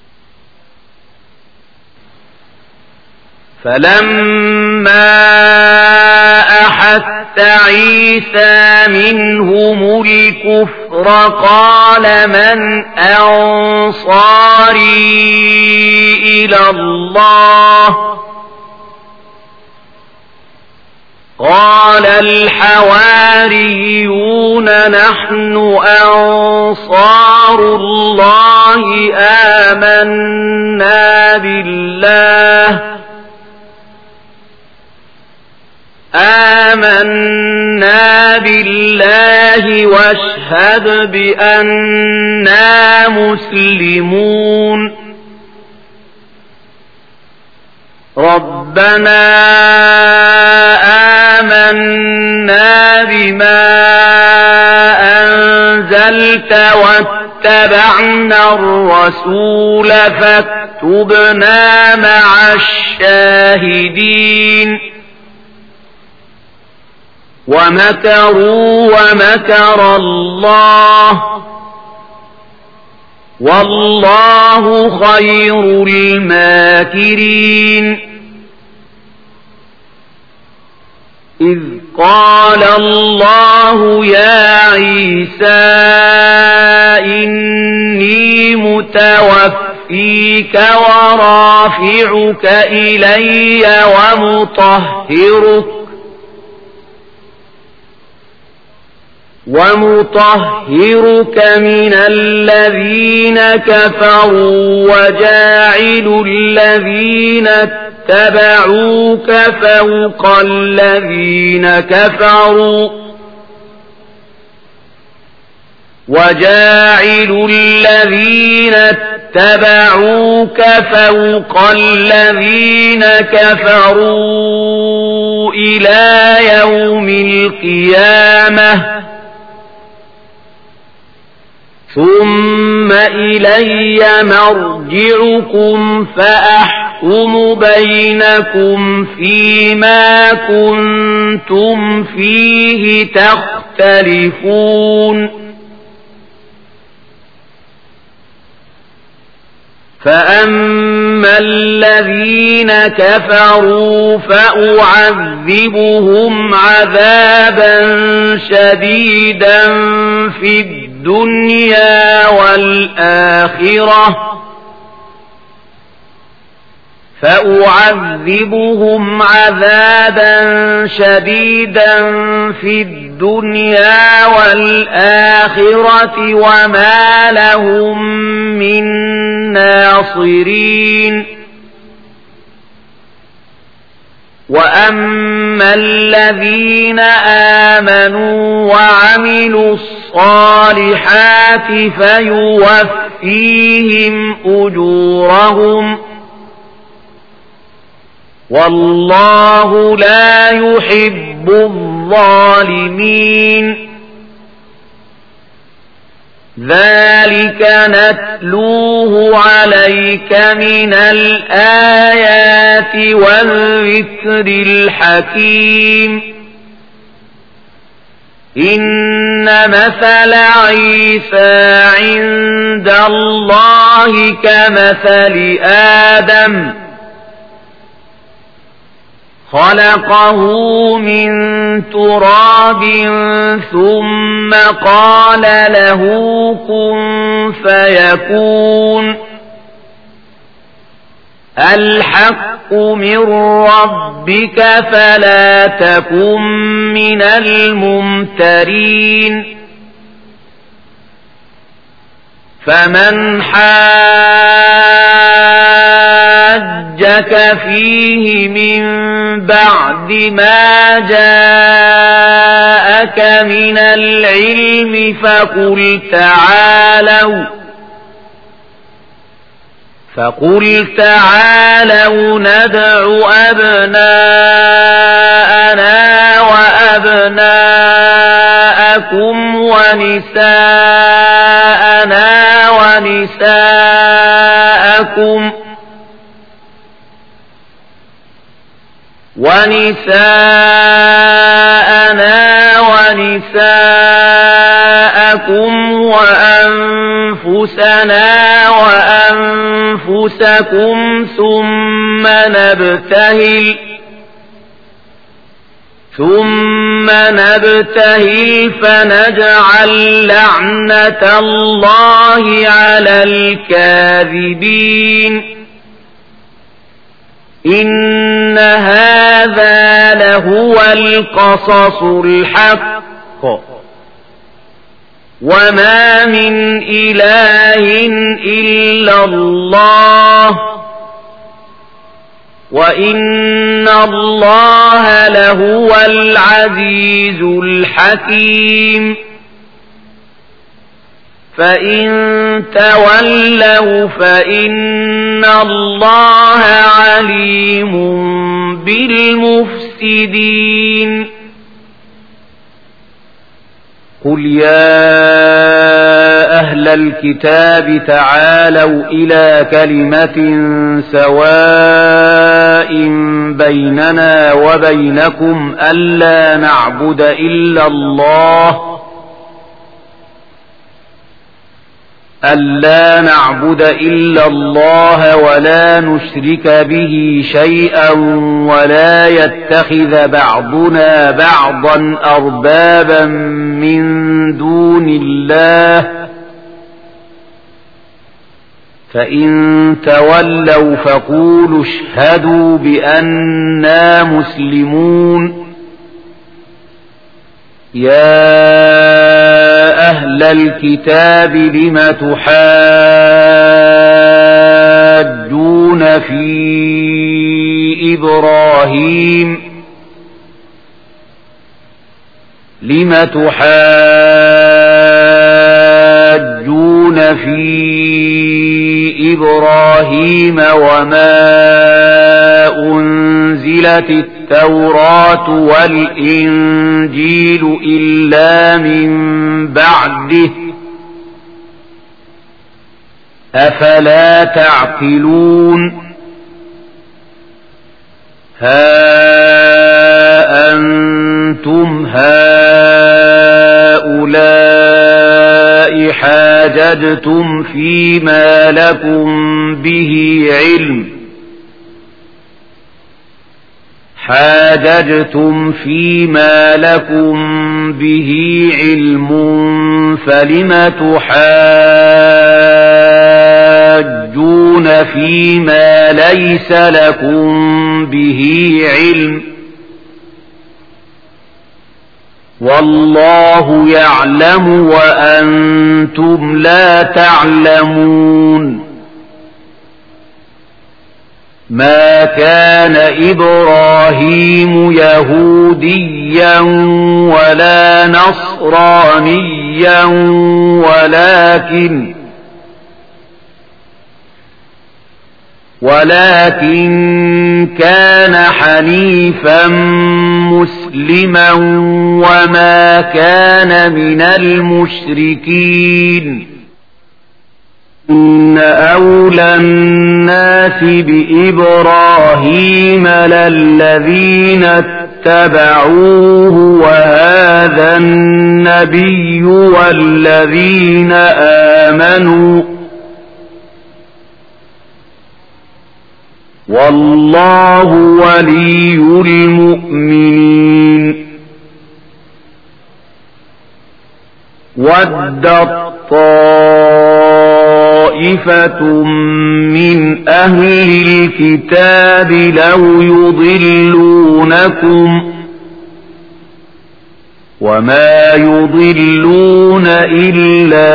فلما أحس عيسى منهم الكفر قال من أنصاري إلى الله قال الحواريون نحن أنصار الله آمنا بالله آمنا بالله واشهد بأننا مسلمون ربنا آمنا بما أنزلت واتبعنا الرسول فاكتبنا مع الشاهدين ومكروا ومكر الله والله خير الماكرين إذ قال الله يا عيسى إني متوفيك ورافعك إلي ومطهرك ومطهرك من الذين كفروا وجاعل الذين اتبعوك فوق الذين كفروا وجاعل الذين اتبعوك فوق الذين كفروا إلى يوم القيامة ثم إلي مرجعكم فأحكم بينكم فيما كنتم فيه تختلفون فأما الذين كفروا فأعذبهم عذابا شديدا في الدنيا والآخرة فأعذبهم عذابا شديدا في الدنيا والآخرة وما لهم من ناصرين وأما الذين آمنوا وعملوا الصالحات فيوفيهم أجورهم والله لا يحب الظالمين ذلك نتلوه عليك من الآيات والذكر الحكيم إن مثل عيسى عند الله كمثل آدم خلقه من تراب ثم قال له كن فيكون الحق من ربك فلا تكن من الممترين فمن حاد حاجك فيه من بعد ما جاءك من العلم فقل تعالوا فقل تعالوا ندع أبناءنا وأبناءكم ونساءنا ونساءكم ونساءنا ونساءكم وأنفسنا وأنفسكم ثم نبتهل ثم نبتهل فنجعل لعنة الله على الكاذبين إن هذا لهو القصص الحق وما من إله إلا الله وإن الله لهو العزيز الحكيم فإن تولوا فإن الله عليم بالمفسدين قل يا أهل الكتاب تعالوا إلى كلمة سواء بيننا وبينكم ألا نعبد إلا الله ألا نعبد إلا الله ولا نشرك به شيئا ولا يتخذ بعضنا بعضا أربابا من دون الله فإن تولوا فقولوا اشهدوا بأننا مسلمون يا أهل الكتاب لم تحاجون في إبراهيم لم تحاجون في إبراهيم وما أنزلت التوراة والإنجيل إلا من بعده أفلا تعقلون ها أنتم هؤلاء حاججتم فيما لكم به علم حاججتم فيما لكم به علم فلم تحاجون فيما ليس لكم به علم والله يعلم وأنتم لا تعلمون ما كان إبراهيم يهوديا ولا نصرانيا ولكن ولكن كان حنيفا مسلما وما كان من المشركين إن أولى الناس بإبراهيم للذين اتبعوه وهذا النبي والذين آمنوا والله ولي المؤمنين ودت طائفة من أهل الكتاب لو يضلونكم وما يضلون إلا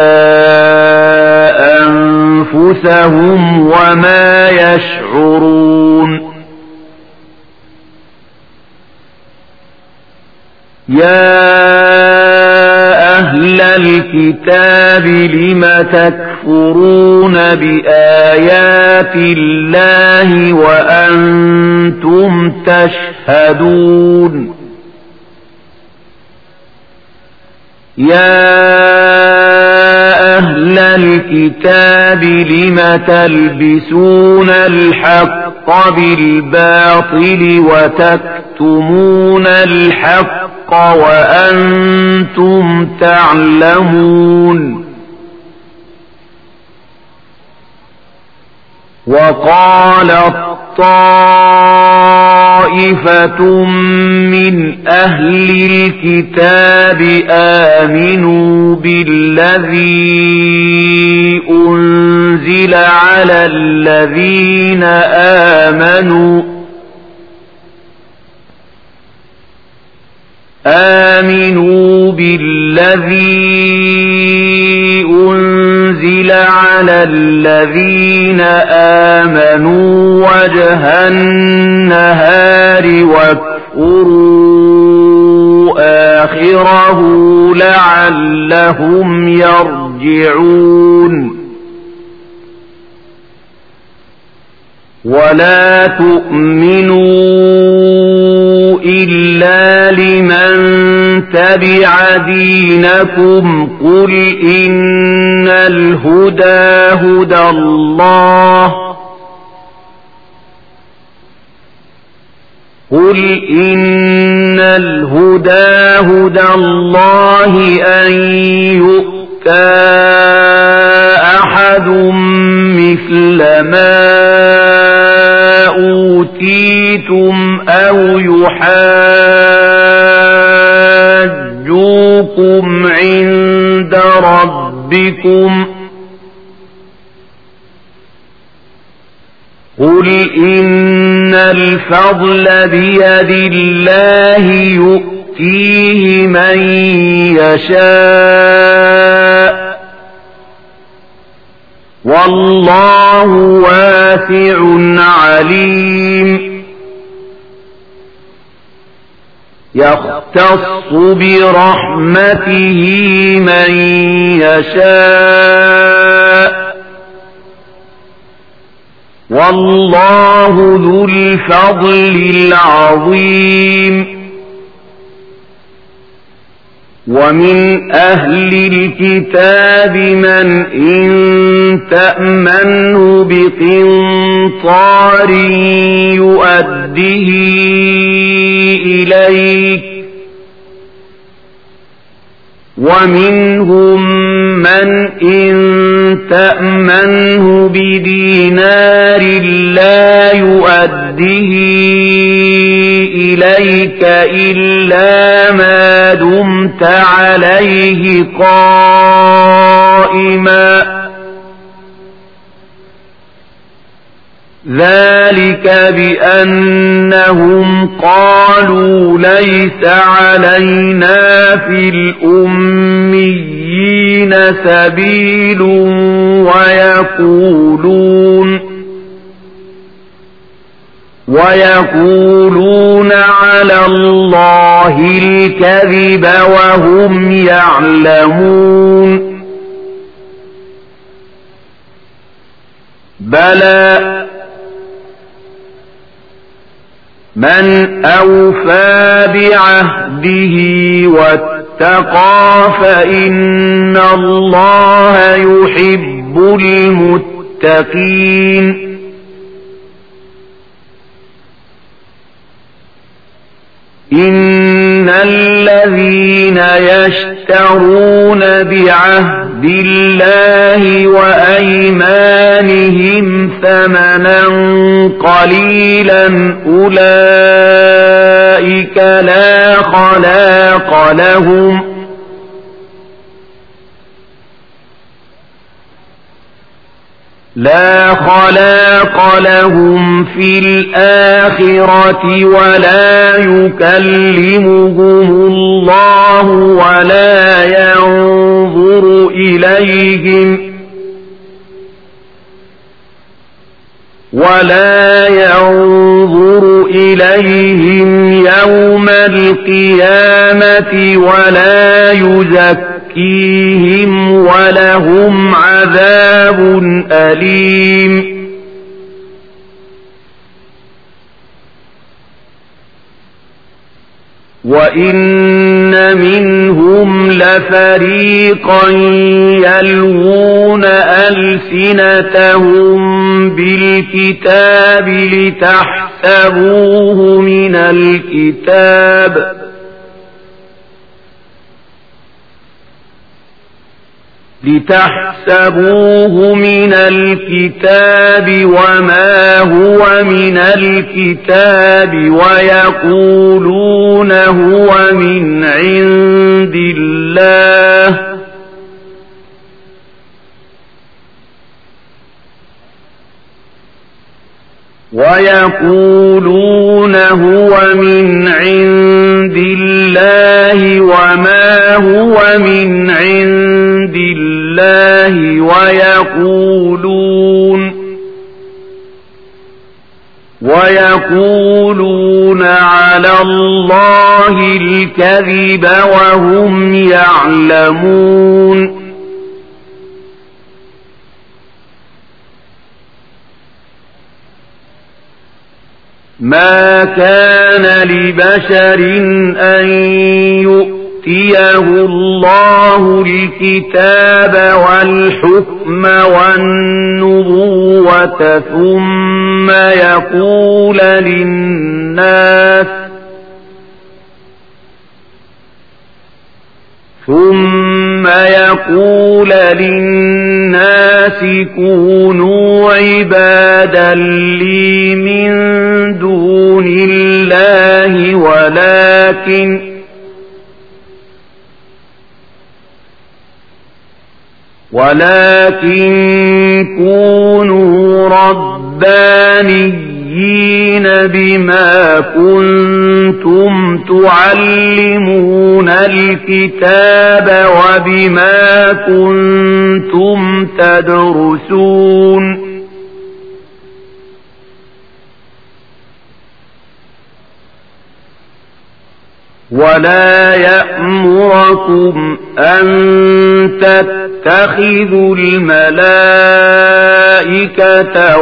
أنفسهم وما يشعرون. يا أهل الكتاب لم تكفرون بآيات الله وأنتم تشهدون. يا أهل الكتاب لم تلبسون الحق بالباطل وتكتمون الحق وأنتم تعلمون. وقالت طائفة من أهل الكتاب آمنوا بالذي أنزل على الذين آمنوا آمنوا بالذي أنزل على الذين آمنوا وجه النهار واكفروا آخره لعلهم يرجعون. ولا تؤمنوا إلا لمن تبع دينكم قل إن الهدى هدى الله قل إن الهدى هدى الله أن يؤتى أحد مثل ما أوتيتم أو يحاجوكم عند ربكم قل إن الفضل بيد الله يؤتيه من يشاء والله واسع عليم. يختص برحمته من يشاء والله ذو الفضل العظيم. ومن أهل الكتاب من إن تأمنه بقنطار يؤده إليك ومنهم من إن تأمنه بدينار لا يؤده إليك إلا ما دمت عليه قائما ذلك بأنهم قالوا ليس علينا في الأميين سبيل ويقولون ويقولون على الله الكذب وهم يعلمون. بلى من أوفى بعهده واتقى فإن الله يحب المتقين. إن الذين يشترون بعهد الله وأيمانهم ثمنا قليلا أولئك لا خلاق لهم لا خلاق لهم في الآخرة ولا يكلمهم الله ولا ينظر إليهم ولا ينظر إليهم يوم القيامة ولا يزكيهم ولهم عذاب أليم وإن منهم لفريقا يلوون ألسنتهم بالكتاب لتحسبوه من الكتاب لتحسبوه من الكتاب وما هو من الكتاب ويقولون هو من عند الله ويقولون هو من عند الله وما هو من عند الله ويقولون ويقولون على الله الكذب وهم يعلمون ما كان لبشر أن يؤتيه الله الكتاب والحكم والنبوة ثم يقول للناس ثم يقول للناس كونوا عبادا لي من دون الله ولكن ولكن كونوا ربانيين بما كنتم تعلمون الكتاب وبما كنتم تدرسون ولا يأمركم أن تتخذوا الملائكة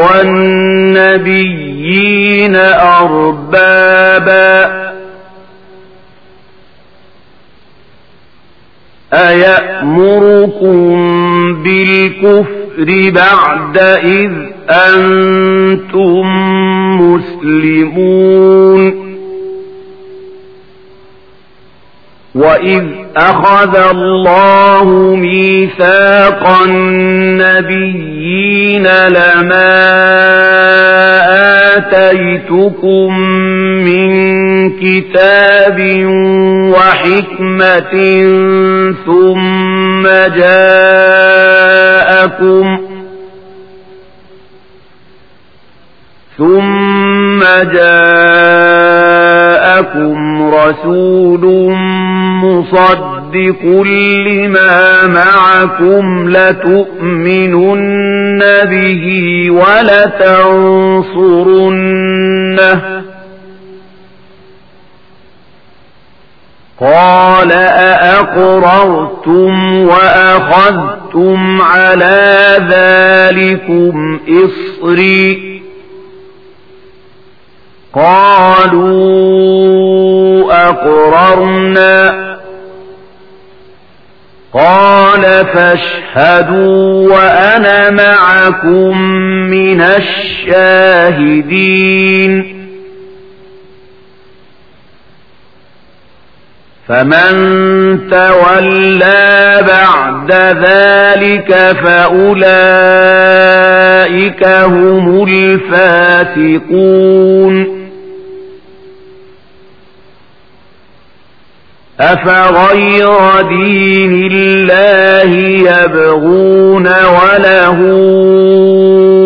والنبيين أربابا أيأمركم بالكفر بعد إذ أنتم مسلمون وإذ أخذ الله ميثاق النبيين لما آتيتكم من كتاب وحكمة ثم جاءكم ثم جاءكم رسول مصدق لما معكم لتؤمنن به ولتنصرنه قال أأقررتم وأخذتم على ذلكم إصري قالوا أقررنا قال فاشهدوا وأنا معكم من الشاهدين فمن تولى بعد ذلك فأولئك هم الفاسقون أفغير دين الله يبغون وله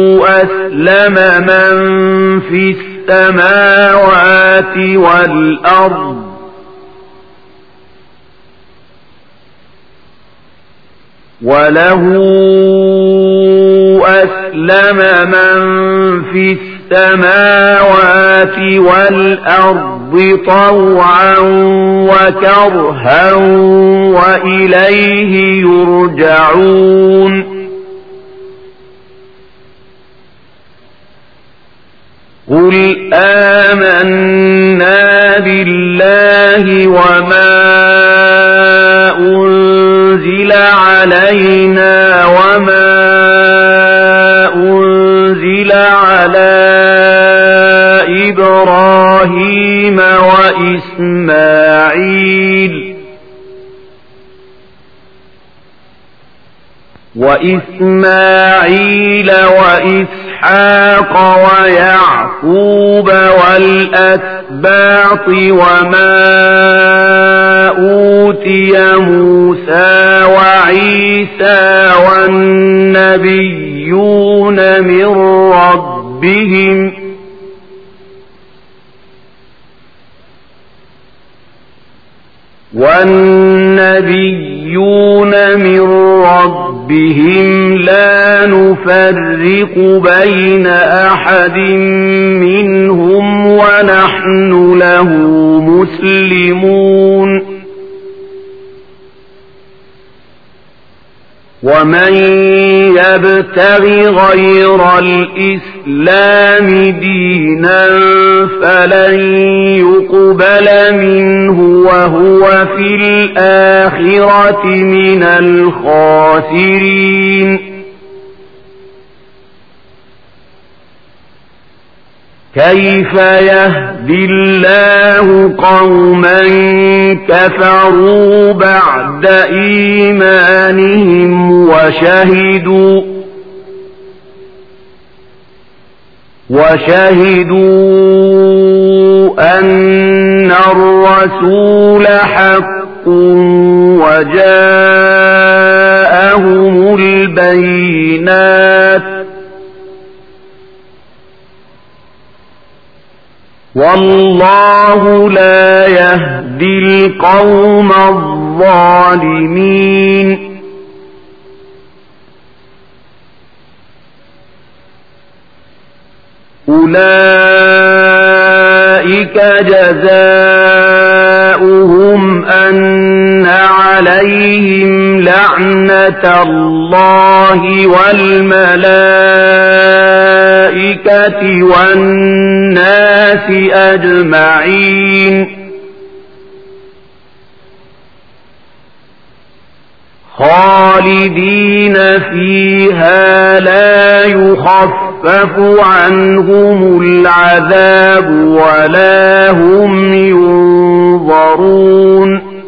أسلم من في السماوات والأرض وله أسلم من في السماوات والأرض طوعا وكرها وإليه يرجعون قل آمنا بالله وما أنزل علينا وما أنزل على إبراهيم وإسماعيل وإسماعيل وإسحاق ويعقوب والأسباط وما أوتي موسى وعيسى والنبيون من ربهم والنبيون من ربهم لا نفرق بين أحد منهم ونحن له مسلمون ومن يبتغ غير الإسلام دينا فلن يقبل منه وهو في الآخرة من الخاسرين كيف يهدي الله قوما كفروا بعد إيمانهم وشهدوا وشهدوا أن الرسول حق وجاءهم البينات والله لا يهدي القوم الظالمين أولئك جزاؤهم أن عليهم لعنة الله والملائكة والناس أجمعين خالدين فيها لا يخفف عنهم العذاب ولا هم ينظرون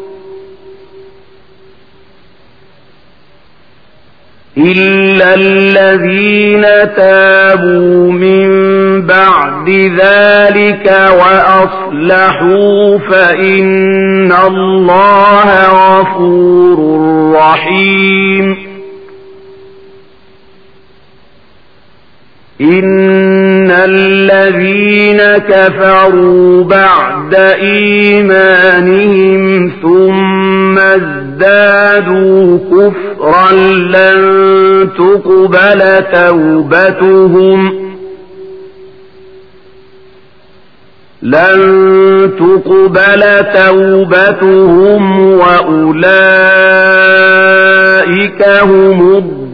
إلا الذين تابوا من بعد ذلك وأصلحوا فإن الله غفور رحيم إن الذين كفروا بعد إيمانهم ثم ازدادوا كفرا لن تقبل توبتهم لن تقبل توبتهم وأولئك هم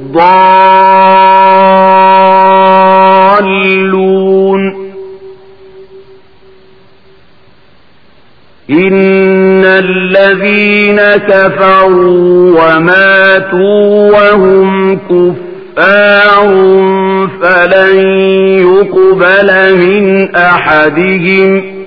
الضالون إن الذين كفروا وماتوا وهم كفار فلن يقبل من أحدهم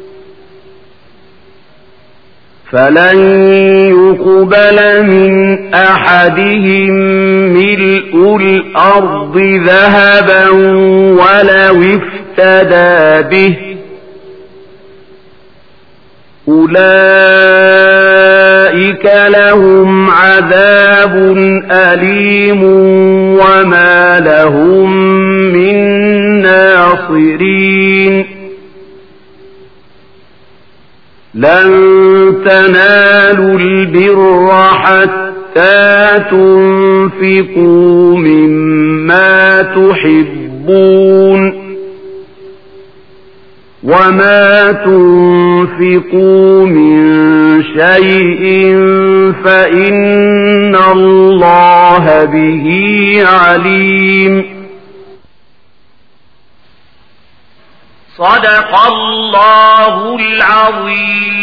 فلن يقبل من أحدهم ملء الأرض ذهبا ولو افتدى به أولئك لهم عذاب أليم وما لهم من الناصرين لن تنالوا البر حتى تنفقوا مما تحبون وما تنفقوا من شيء فإن الله به عليم. صدق الله العظيم.